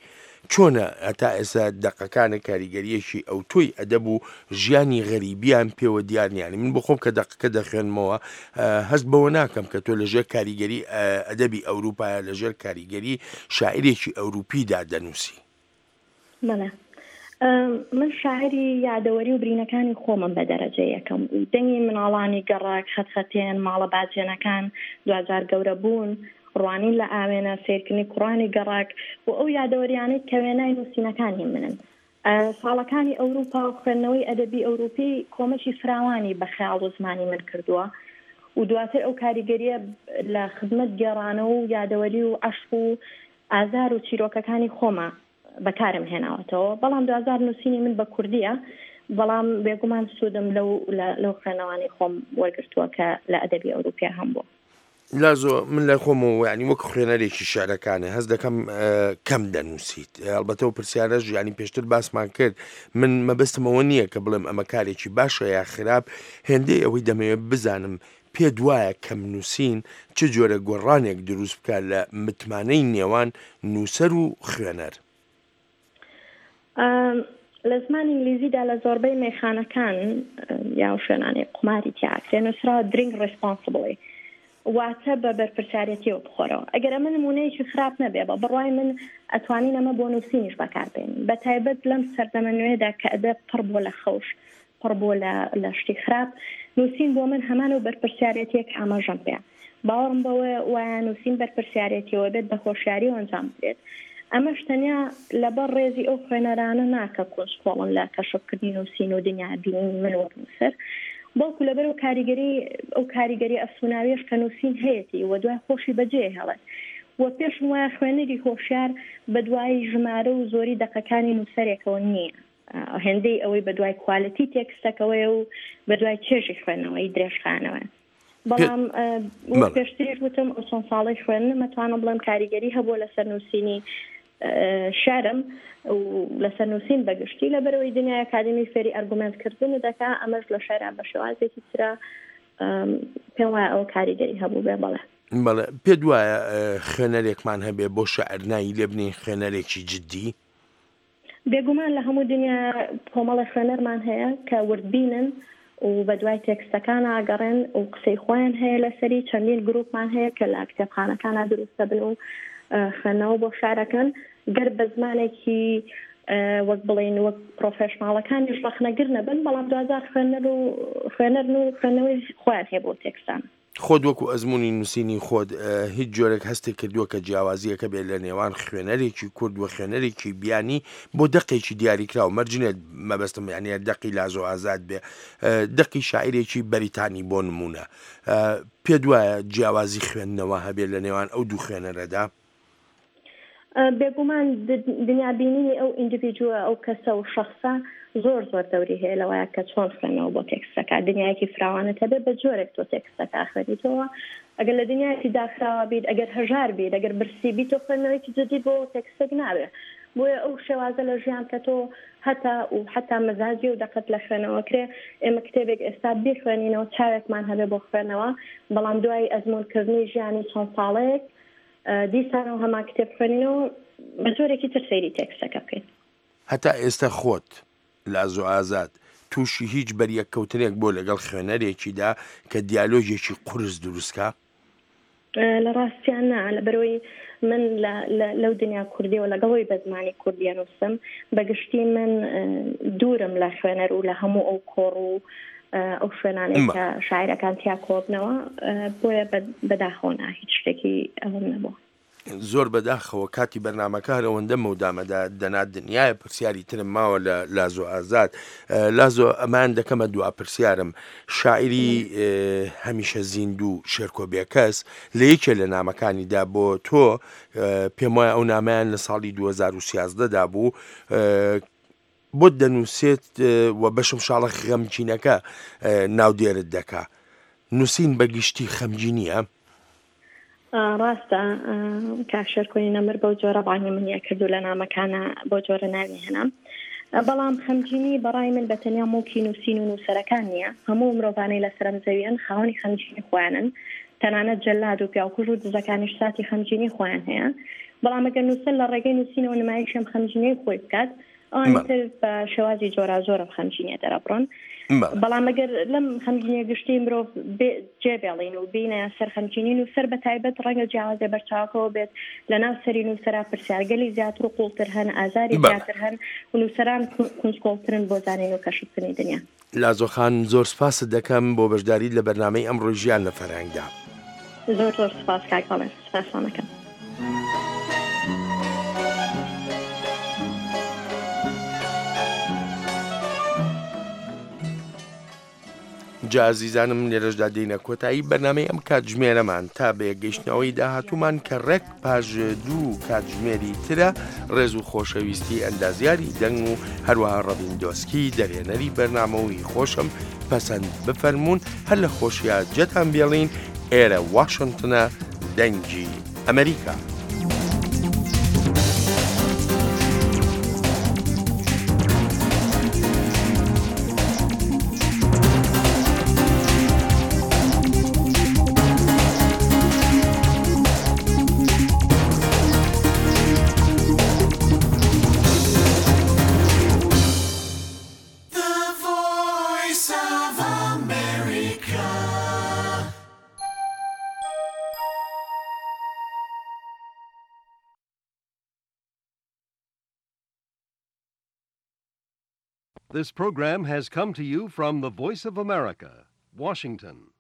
چۆنە هەتا ئێستا دەقەکانە کاریگەریەکی ئەو تۆی ئەدەب و ژیانی غەریبیان پێوە دیارنیانی من بۆ خۆم کە دەقەکە دەخوێنمەوە هەست بەوە ناکەم کە تۆ لەژێر کاریگەری ئەدەبی ئەوروپایە لەژێر کاریگەری شاعرێکی ئەوروپیدا دەنووسی. بەڵێ من شاعری یادەوەری و برینەکانی خۆمم بە دەرەجە یەکەم دەنگی مناڵانی گەڕاک خەتخەتێن ماڵە باجێنەکان دوجار گەورە بوون ڕوانین لە ئاوێنە سیرکردنی کوڕانی گەڕاک و ئەو یادەوەریانەی کە وێنای نووسینەکانی منن ساڵەکانی ئەوروپا و خوێندنەوەی ئەدەبی ئەوروپی کۆمەکی فراوانی بە خەیاڵ و زمانی من کردووە و دواتر ئەو کاریگەریە لە خزمەت گێڕانە و یادەوەری و عەشق و ئازار و چیرۆکەکانی خۆمە بەکارم هێناوەتەوە بەڵام دوزار نووسینی من بە کوردیە بەڵام بێگومان سوودم لەو خوێنەوانی خۆم وەرگرتووە کە لە ئەدەبی ئەوروپیا هەم بوو. لازۆ من لە خۆمەوە ینی وەک خوێنەرێکی شارەکانە هەست دەکەم کەم دەنووسیت ئەلبەتە و پرسیارەش ینی پێشتر باسمان کرد من مەبەستمەوە نییە کە بڵێم ئەمە کارێکی باشە یا خراپ هێندەی ئەوەی دەمەوێت بزانم پێ دوایە کەم نووسین چ جۆرە گۆڕانێک دروست بکات لە متمانەی نێوان نووسەر و خوێنەر. لە زمانی ئینگلیزیدا لە زۆربەی مێخانەکان یا شوێنانێ قماری تیاکرێ نووسراوە درینگ ڕێسپۆنسبڵی واتە بە بەرپرسیارەتیەوە بخۆرەوە ئەگەر ئەمە نمونەیەکی خراپ نەبێ بە بڕوای من ئەتوانین ئەمە بۆ نووسینیش بەکاربێنین بە تایبەت لەم سەردەمە نوێدا کە ئەدەب پڕ بۆ لە خەوش پڕ بۆ لە شتی خراپ نووسین بۆ من هەمان و بەرپرسیارەتێک ئاماژەم پێ باوەڕم بەوە وایە نووسین بەرپرسیارەتیەوە بێت بە خۆشیاری و ئەنجام بدرێت ئەمەش تەنیا لەبەر ڕێزی ئەو خوێنەرانە ناکە کۆنسکۆڵن لە کەشفکردنی نووسین و دنیا بینین من وەک نووسەر بەڵکو لەبەر ئەو کاریگەری ئەفسوناویش کە نووسین هەیەی و دوای خۆشی بەجێ هەڵێت و پێش وایە خوێنەری هۆشیار بە دوای ژمارە و زۆری دەقەکانی نووسەرێکەوە نییە هێندەی ئەوەی بە دوای کوالەتی تێکستەکەوەیە و بە دوای چێژی خوێنەوەی درێژخانەوە بەڵام پێشتریش وتم ئەو چەند ساڵی خوێنم مەتوانم بڵێم کاریگەری هەبووە لەسەر نووسینی شارم و لەسەر نووسین بەگشتی لەبەرەوەی دنیای ئەکادمی فێری ئەرگومنتکردن دەکا ئەمەش لە شارە بە شێوازێکی ترە پێم وایە ئەو کاریگەری هەبوو بێ بەڵێ بەڵێ پێ دوایە خوێنەرێکمان هەبێ بۆ شەعرنایی لێ بنین خوێنەرێکی جددی بێگومان لە هەموو دنیا کۆمەڵی خوێنەرمان هەیە کە وردبینن و بە دوای تێکستەکان ئاگەڕێن و قسەی خۆیان هەیە لەسەری چەندین گروپمان هەیە کە لە کتێبخانەکانە دروستە بن و خوێندنەوە بۆ شارەکەن گەر بە زمانێکی وەک بڵێن وەک پرۆفێشناڵەکانیش ڕەخنەگر نەبن بەڵام دوزار خوێنەر و خوێندنەوەی خۆیان هەیە بۆ تێکستان خۆت وەکو ئەزمموی نووسینی خۆت هیچ جۆرێک هەستێک کردووە کە جیاوازیەکە بێت لە نێوان خوێنەرێکی کورد و خوێنەرێکی بیانی بۆ دەقێکی دیاریکرا و مەرجێت مەبەستم یانە دەقی لازۆ ئازاد بێ دەقی شاعیرێکی بەریتانی بۆ نمونە پێ دوایە جیاوازی خوێندنەوە هەبێت لە نێوان ئەو دوو خوێنەرەدا بێگومان دنیابینینی ئەو ئیندیڤیدووە ئەو کەسە و شەخصە زۆر دەوری هەیە لەوەیە کە چۆن خوێنەوە بۆ تێکستەکە دنیایەکی فراوانە هەبێت بە جۆرێک تۆ تێکستەکە خوێنیتەوە ئەگەر لە دنیایەکی داخراوە بیت ئەگەر هەژار بیت ئەگەر برسی بیت تۆ خوێنەوەیکی جدی بۆ تێکستێک نابێت بۆیە ئەو شێوازە لە ژیان کە تۆ حتا مەزاجی و دەقەت لە خوێنەوەکرێ ئێمە کتێبێک ئێستا بخوێنینەوە چاوێکمان هەبێ بۆ خوێنەوە بەڵام دوای ئەزمونکردنی ژیانی چەند ساڵەیەک دیسانەوە هەما کتێب خوێنینەوە بە جۆرێکی تر سەیری تێکستەکە بکەین هەتا ئێستا خۆت لازۆ ئازاد تووشی هیچ بەریەککەوتنێک بۆ لەگەڵ خوێنەرێکیدا کە دیالۆژێکی قورس دروستکە لە ڕاستیان نا لەبەرەوەی من لەو دنیا کوردیەوە لەگەڵەوەی بە زمانی کوردیە نووسم بەگشتی من دوورم لە خوێنەر و لە هەموو ئەو کۆڕ و ئەو شوێنانەی کە شاعیرەکان تیا کۆبنەوە بۆیە بەداخۆنا هیچ شتێکی ئەوم نەبووە زۆر بەداخەوە کاتی بەرنمەکە ئەوەندە مەودامەدا دەنات دنیاە پرسیاری ترم ماوە لە لازۆ ئازاد لازۆ ئەمان دەکەمە دوا پرسیارم شاعری هەمیشە زیندوو شێرکۆ بێکەس لە یەکێ لە نامەکانیدا بۆ تۆ پێم وایە ئەو نامەیان لە ساڵی 2013دا بوو بۆ دەنووسێت و بەشم شاڵە خەمجینەکە ناودێرت دەکا نووسین بەگشتی خەمجینیە ڕاستە کاشەر کوێنی نەمر بەو جۆرە باڵی منیە کردو لە نامەکانە بۆ جۆرە ناوی هێنام بەڵام خەمجینی بەڕای من بەتەنیا موکی نووسین و نووسەرەکان نییە هەموو مرۆڤانەی لە سەرم زەویان خاوەنی خەمجینی خۆیانن تەنانەت جەلاد و پیاوکوژ و دزەکانیش ساتی خەمجینی خۆیان هەیە بەڵام ئەگەر نووسەر لە ڕێگەی نووسینەوە نمایشم خەمجینەی خۆی بکات ئەوانتر بە شێوازی جۆرە خەمجینە دەرەبڕۆن بەڵام ئەگەر لەم خەمجینە گشتی مرۆڤ جێبێڵین و بینە سەر خەمجینین و سەر بە تایبەت ڕەنگە جیاوازە بەرچاوکەوە بێت لە ناو سەری نووسەرا پرسیارگەلی زیاتر و قوڵتر هەن ئازاری زیاتر هەن و نووسەران کونجکۆڵترن بۆ زانین و کەشفکردنی دنیا. لازۆخان زۆر سپاست دەکەم بۆ بەشداریت لە بەرنامەی ئەمڕۆ ژیان لە فەرهەنگدا. زۆر سپاس کاک بەڵێن سپاسانەکەم. جازیزانم لێرەشدا دێنە کۆتایی بەرنامەی ئەم کاتژمێرەمان تا بێگەیشتنەوەی داهاتوومان کە ڕێک پاژ دوو کاتژمێری ترە ڕێز و خۆشەویستی ئەندازیاری دەنگ و هەروەها ڕەبین دۆسکی دەرێنەری بەرنامەوەی خۆشم پەسەند بفەرمونون هەر لە خۆشیە جەتان بێڵین ئێرە واشنگتنە دەنگی ئەمریکا. This program has come to you from the Voice of America, Washington.